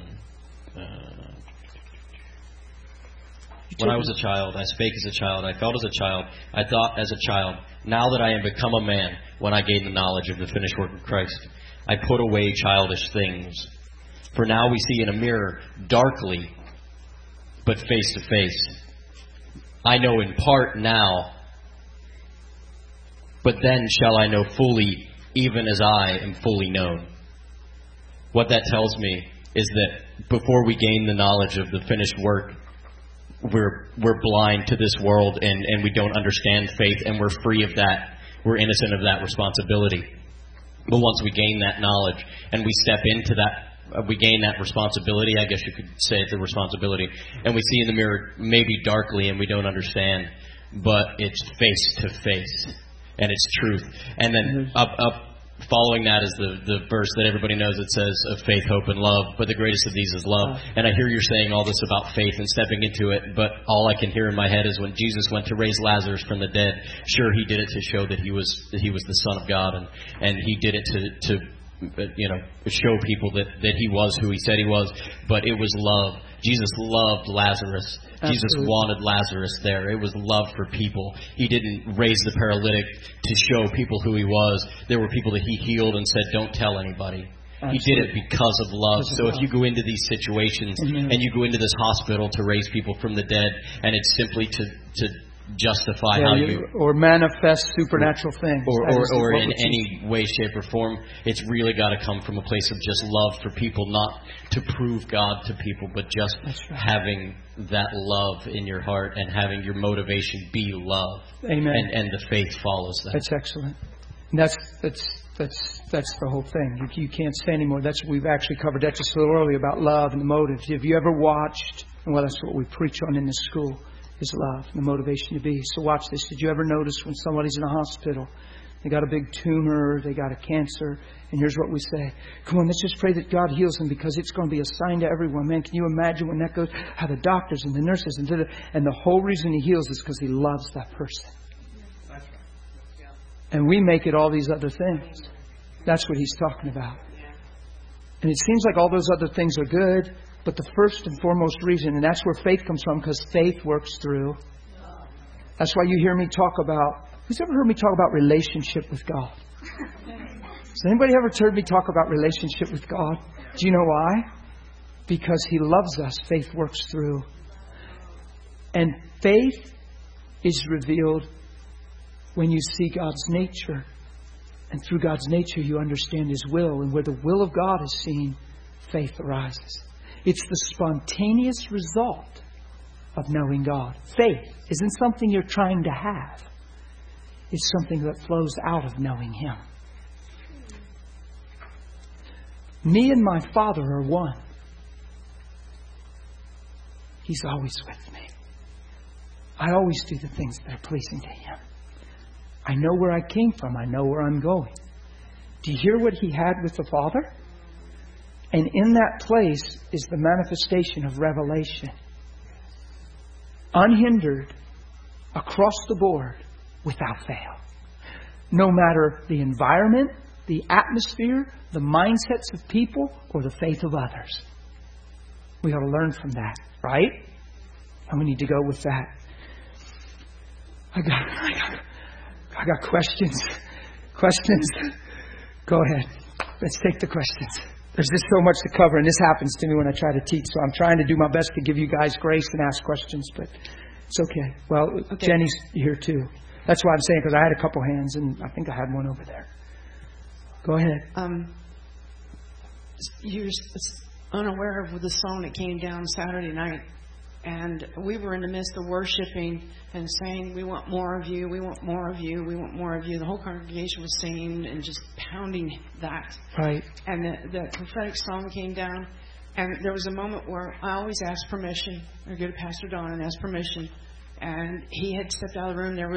When I was a child, I spake as a child, I felt as a child, I thought as a child. Now that I am become a man, when I gain the knowledge of the finished work of Christ, I put away childish things. For now we see in a mirror darkly, but face to face. I know in part now, but then shall I know fully, even as I am fully known. What that tells me is that before we gain the knowledge of the finished work, we're blind to this world and we don't understand faith, and we're free of that. We're innocent of that responsibility. But once we gain that knowledge and we step into that, we gain that responsibility, I guess you could say it's a responsibility, and we see in the mirror maybe darkly and we don't understand, but it's face to face and it's truth. And then up following that is the verse that everybody knows. It says of faith, hope, and love, but the greatest of these is love. And I hear you're saying all this about faith and stepping into it, but all I can hear in my head is when Jesus went to raise Lazarus from the dead, sure, he did it to show that he was the Son of God, and he did it to show people that he was who he said he was, but it was love. Jesus loved Lazarus. Absolutely. Jesus wanted Lazarus there. It was love for people. He didn't raise the paralytic to show people who he was. There were people that he healed and said, don't tell anybody. Absolutely. He did it because of love. So if you go into these situations and you go into this hospital to raise people from the dead, and it's simply to justify how you... Or manifest supernatural things. Or in any way, shape, or form, it's really got to come from a place of just love for people, not to prove God to people, but just having that love in your heart and having your motivation be love. Amen. And the faith follows that. That's excellent. And that's the whole thing. You can't say anymore. That's what we've actually covered. That's just a little earlier about love and the motives. Have you ever watched, and well, that's what we preach on in this school, is love and the motivation to be. So watch this. Did you ever notice when somebody's in a hospital, they got a big tumor, they got a cancer, and here's what we say: come on, let's just pray that God heals them, because it's going to be a sign to everyone. Man, can you imagine when that goes, how the doctors and the nurses and the whole reason he heals is because he loves that person. And we make it all these other things. That's what he's talking about. And it seems like all those other things are good, but the first and foremost reason, and that's where faith comes from, because faith works through. That's why you hear me talk about... Who's ever heard me talk about relationship with God? Has anybody ever heard me talk about relationship with God? Do you know why? Because he loves us. Faith works through. And faith is revealed when you see God's nature. And through God's nature you understand his will. And where the will of God is seen, faith arises. It's the spontaneous result of knowing God. Faith isn't something you're trying to have. It's something that flows out of knowing him. Me and my Father are one. He's always with me. I always do the things that are pleasing to him. I know where I came from. I know where I'm going. Do you hear what he had with the Father? And in that place is the manifestation of revelation. Unhindered, across the board, without fail. No matter the environment, the atmosphere, the mindsets of people, or the faith of others. We ought to learn from that, right? And we need to go with that. I got questions. Questions? Go ahead. Let's take the questions. There's just so much to cover, and this happens to me when I try to teach. So I'm trying to do my best to give you guys grace and ask questions, but it's okay. Well, okay. Jenny's here too. That's why I'm saying, because I had a couple hands, and I think I had one over there. Go ahead. unaware of the song that came down Saturday night. And we were in the midst of worshiping and saying, we want more of you, we want more of you, we want more of you. The whole congregation was singing and just pounding that. Right. And the prophetic song came down. And there was a moment where I always ask permission. I go to Pastor Don and ask permission. And he had stepped out of the room. There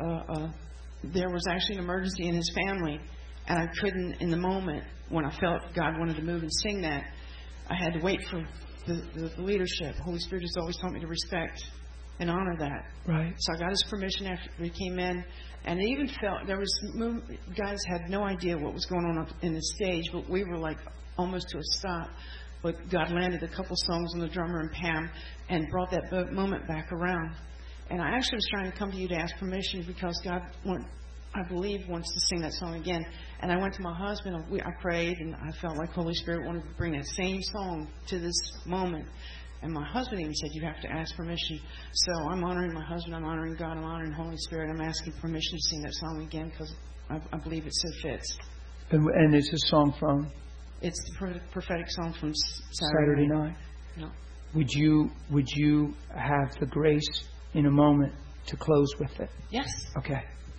was actually an emergency in his family. And I couldn't, in the moment, when I felt God wanted to move and sing that, I had to wait for the leadership. Holy Spirit has always taught me to respect and honor that. Right. So I got his permission after he came in. And it even felt, guys had no idea what was going on up in the stage, but we were like almost to a stop. But God landed a couple songs on the drummer and Pam and brought that moment back around. And I actually was trying to come to you to ask permission because God, I believe, wants to sing that song again. And I went to my husband. I prayed, and I felt like Holy Spirit wanted to bring that same song to this moment. And my husband even said, you have to ask permission. So I'm honoring my husband. I'm honoring God. I'm honoring Holy Spirit. I'm asking permission to sing that song again because I believe it so fits. And it's a song from? It's the prophetic song from Saturday night. No. Would you have the grace in a moment to close with it? Yes. Okay.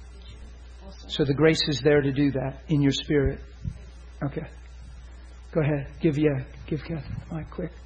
So the grace is there to do that in your spirit. Okay. Go ahead. Give Kathy the mic quick.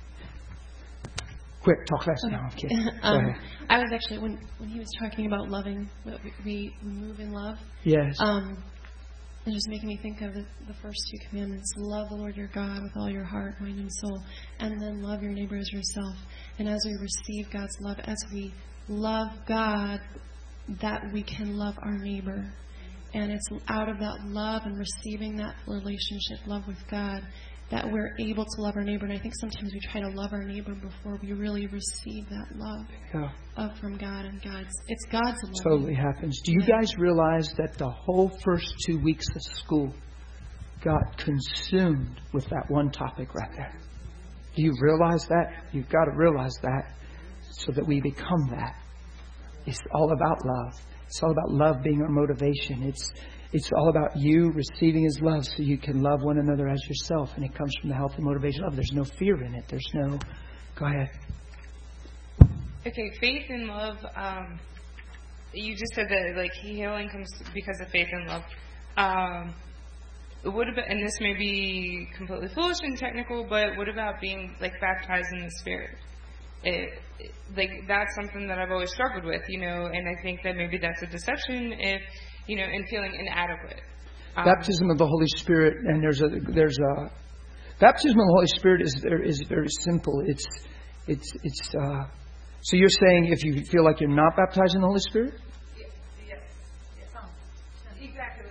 Quick, talk fast now. I'm kidding. Go ahead. I was actually, when he was talking about loving, we move in love. Yes. It just making me think of the first two commandments. Love the Lord your God with all your heart, mind, and soul. And then love your neighbor as yourself. And as we receive God's love, as we love God, that we can love our neighbor. And it's out of that love and receiving that relationship, love with God, that we're able to love our neighbor. And I think sometimes we try to love our neighbor before we really receive that love from God. And it's God's love. Totally happens. Do you guys realize that the whole first 2 weeks of school got consumed with that one topic right there? Do you realize that? You've got to realize that so that we become that. It's all about love. It's all about love being our motivation. It's all about you receiving His love so you can love one another as yourself. And it comes from the healthy motivation of love. There's no fear in it. There's no... Go ahead. Okay, faith and love. You just said that like healing comes because of faith and love. What about, and this may be completely foolish and technical, but what about being like baptized in the Spirit? Like that's something that I've always struggled with, and I think that maybe that's a deception if, and feeling inadequate. Baptism of the Holy Spirit, and there's a baptism of the Holy Spirit is very simple. It's so you're saying if you feel like you're not baptized in the Holy Spirit? Yes. Exactly.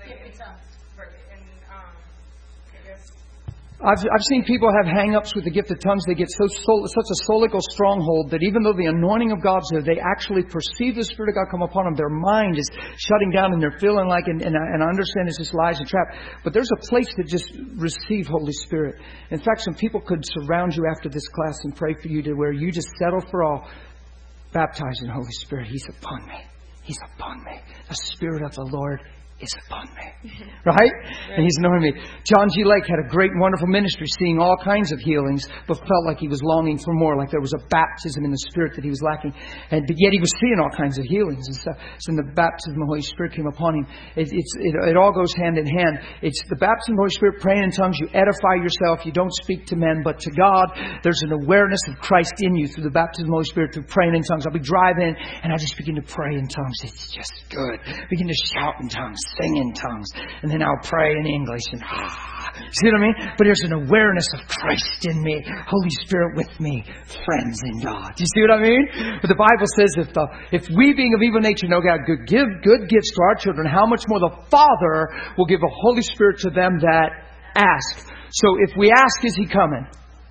I've seen people have hang-ups with the gift of tongues. They get such a solical stronghold that even though the anointing of God's there, they actually perceive the Spirit of God come upon them. Their mind is shutting down and they're feeling like, and I understand it's just lies and trap, but there's a place to just receive Holy Spirit. In fact, some people could surround you after this class and pray for you to where you just settle for all. Baptized in Holy Spirit. He's upon me. He's upon me. The Spirit of the Lord is upon me. Right? And He's anointed me. John G. Lake had a great, wonderful ministry, seeing all kinds of healings, but felt like he was longing for more, like there was a baptism in the Spirit that he was lacking. And but yet he was seeing all kinds of healings and stuff. So when the baptism of the Holy Spirit came upon him, it all goes hand in hand. It's the baptism of the Holy Spirit, praying in tongues. You edify yourself. You don't speak to men, but to God. There's an awareness of Christ in you through the baptism of the Holy Spirit, through praying in tongues. I'll be driving and I just begin to pray in tongues. It's just good. Begin to shout in tongues, sing in tongues, and then I'll pray in English and see what I mean? But there's an awareness of Christ in me, Holy Spirit with me, friends in God. Do you see what I mean? But the Bible says if we being of evil nature know God give good gifts to our children, how much more the Father will give the Holy Spirit to them that ask. So if we ask, is He coming?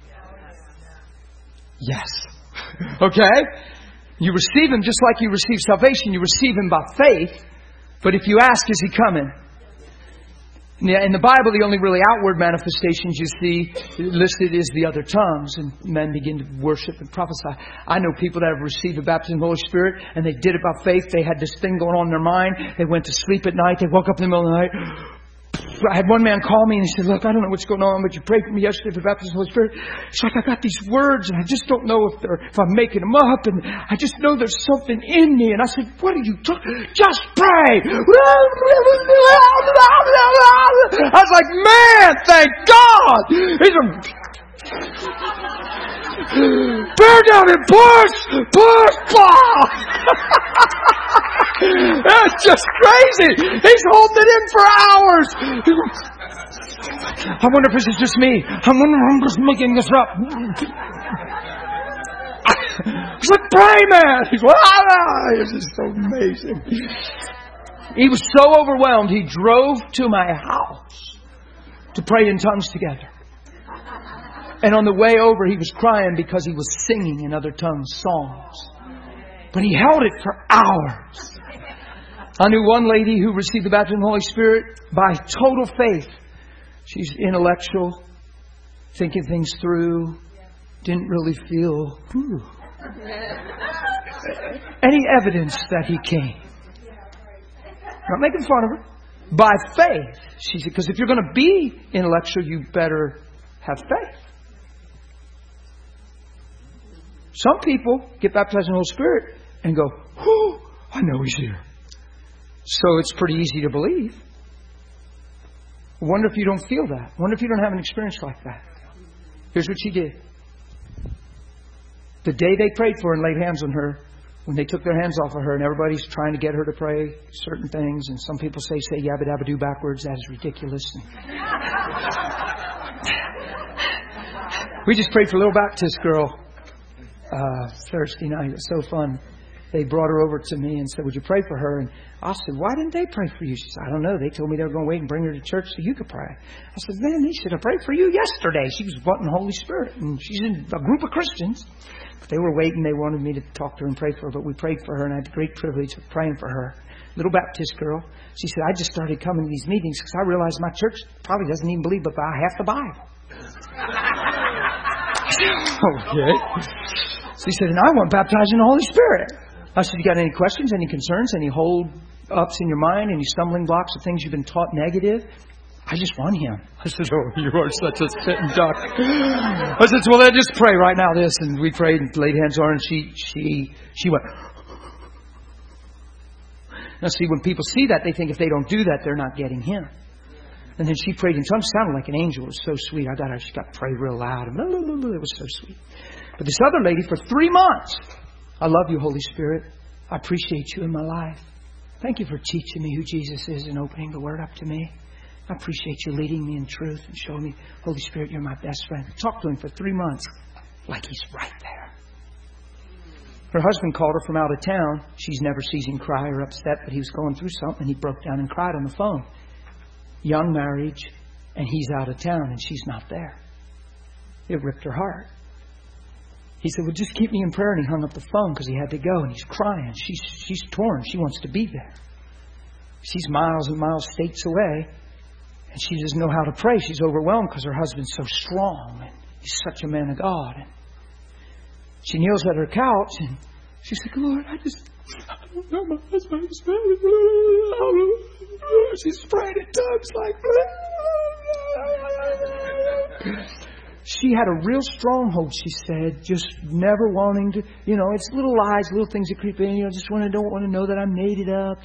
Yes. Okay? You receive Him just like you receive salvation. You receive Him by faith. But if you ask, is He coming? In the Bible, the only really outward manifestations you see listed is the other tongues, and men begin to worship and prophesy. I know people that have received the baptism of the Holy Spirit, and they did it by faith. They had this thing going on in their mind. They went to sleep at night. They woke up in the middle of the night. I had one man call me and he said, look, I don't know what's going on, but you prayed for me yesterday for the baptism of the Holy Spirit. It's like I got these words and I just don't know if I'm making them up, and I just know there's something in me. And I said, what are you talking? Just pray. I was like, man, thank God. Bear down and push. That's just crazy. He's holding it in for hours. I wonder if this is just me. I wonder if I'm just making this up. He's like, pray, man. He's like, this is so amazing. He was so overwhelmed, he drove to my house to pray in tongues together. And on the way over, he was crying because he was singing in other tongues songs. But he held it for hours. I knew one lady who received the baptism of the Holy Spirit by total faith. She's intellectual, thinking things through, didn't really feel any evidence that he came. Not making fun of her. By faith. She said, because if you're going to be intellectual, you better have faith. Some people get baptized in the Holy Spirit and go, whew, I know He's here. So it's pretty easy to believe. I wonder if you don't feel that. I wonder if you don't have an experience like that. Here's what she did. The day they prayed for her and laid hands on her, when they took their hands off of her and everybody's trying to get her to pray certain things, and some people say yabba dabba do backwards, that is ridiculous. We just prayed for a little Baptist girl Thursday night. It was so fun. They brought her over to me and said, would you pray for her? And I said, why didn't they pray for you? She said, I don't know. They told me they were going to wait and bring her to church so you could pray. I said, man, they should have prayed for you yesterday. She was wanting the Holy Spirit. And she's in a group of Christians. But they were waiting. They wanted me to talk to her and pray for her. But we prayed for her, and I had the great privilege of praying for her. Little Baptist girl. She said, I just started coming to these meetings because I realized my church probably doesn't even believe about half the Bible. Okay. She said, and I want baptized in the Holy Spirit. I said, you got any questions, any concerns, any hold-ups in your mind, any stumbling blocks of things you've been taught negative? I just want Him. I said, oh, you are such a sitting duck. I said, well, then just pray right now this. And we prayed and laid hands on her, and she went. Now, see, when people see that, they think if they don't do that, they're not getting Him. And then she prayed in tongues, sounded like an angel. It was so sweet. I got her. She got to pray real loud. It was so sweet. But this other lady, for 3 months, I love you, Holy Spirit. I appreciate you in my life. Thank you for teaching me who Jesus is and opening the Word up to me. I appreciate you leading me in truth and showing me, Holy Spirit, you're my best friend. Talked to Him for 3 months like He's right there. Her husband called her from out of town. She's never sees him cry or upset, but he was going through something. He broke down and cried on the phone. Young marriage, and he's out of town, and she's not there. It ripped her heart. He said, well, just keep me in prayer. And he hung up the phone because he had to go. And he's crying. She's torn. She wants to be there. She's miles and miles, states away. And she doesn't know how to pray. She's overwhelmed because her husband's so strong. And he's such a man of God. And she kneels at her couch. And she's like, Lord, I don't know my husband. She's praying in tongues like... She had a real stronghold, she said, just never wanting to, it's little lies, little things that creep in, don't want to know that I made it up.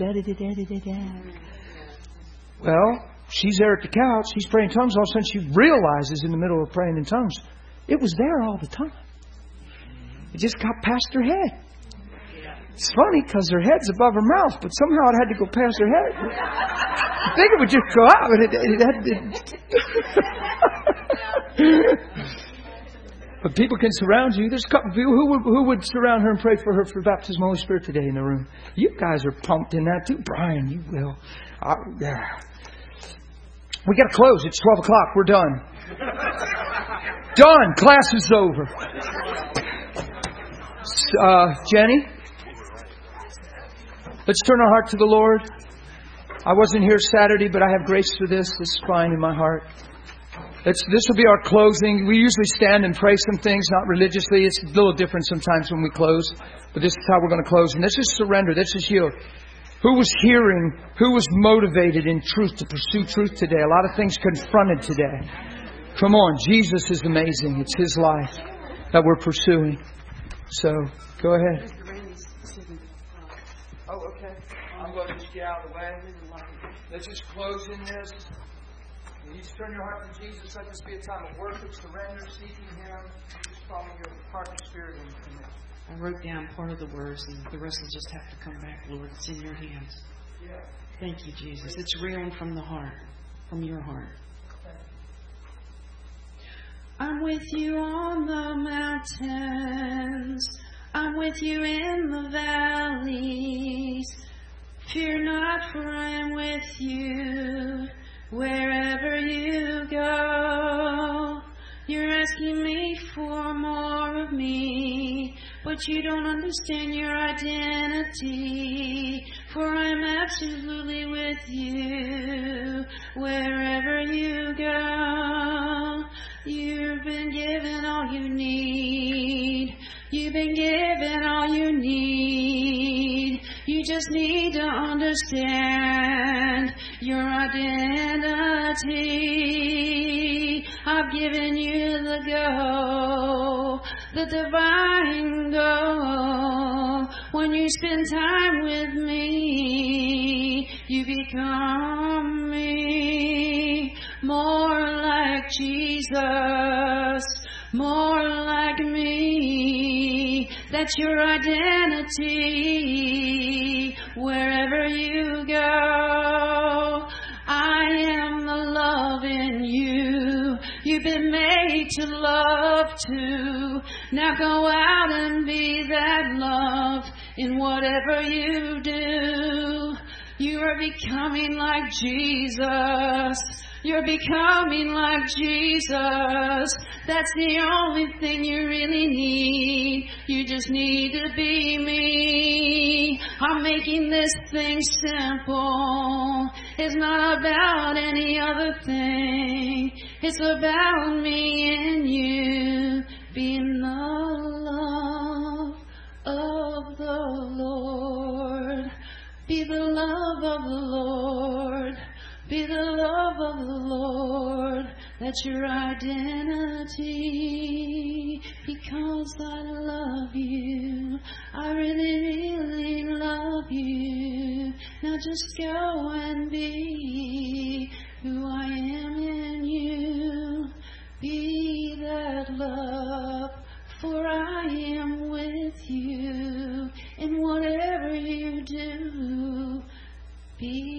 Well, she's there at the couch, she's praying in tongues, all of a sudden she realizes in the middle of praying in tongues, it was there all the time. It just got past her head. It's funny because her head's above her mouth, but somehow it had to go past her head. I think it would just go out, but But people can surround you. There's a couple of people who would surround her and pray for her for baptism of the Holy Spirit today in the room. You guys are pumped in that too. Brian, you will. Yeah. We got to close. It's 12 o'clock. We're done. Done. Class is over. Jenny, let's turn our heart to the Lord. I wasn't here Saturday, but I have grace for this. This is fine in my heart. This will be our closing. We usually stand and pray some things, not religiously. It's a little different sometimes when we close. But this is how we're going to close. And this is surrender. This is yield. Who was hearing? Who was motivated in truth to pursue truth today? A lot of things confronted today. Come on, Jesus is amazing. It's His life that we're pursuing. So, go ahead. Oh, okay. I'm going to just get out of the way. Let's just close in this. You just turn your heart to Jesus. Let this be a time of worship, surrender, seeking Him. Just follow your heart and spirit in Him. I wrote down part of the words, and the rest will just have to come back, Lord. It's in your hands. Yeah. Thank you, Jesus. It's real and from the heart, from your heart. I'm with you on the mountains. I'm with you in the valleys. Fear not, for I am with you wherever you go. You're asking me for more of me, but you don't understand your identity. For I'm absolutely with you wherever you go. You've been given all you need. You've been given all you need. You just need to understand your identity. I've given you the go, the divine go. When you spend time with me, you become me. More like Jesus, more like me. That's your identity wherever you go. I am the love in you. You've been made to love too. Now go out and be that love in whatever you do. You are becoming like Jesus. You're becoming like Jesus. That's the only thing you really need. You just need to be me. I'm making this thing simple. It's not about any other thing. It's about me and you being the love of the Lord. Be the love of the Lord. Be the love of the Lord. That's your identity. Because I love you. I really, really love you. Now just go and be who I am in you. Be that love. For I am with you. And whatever you do, be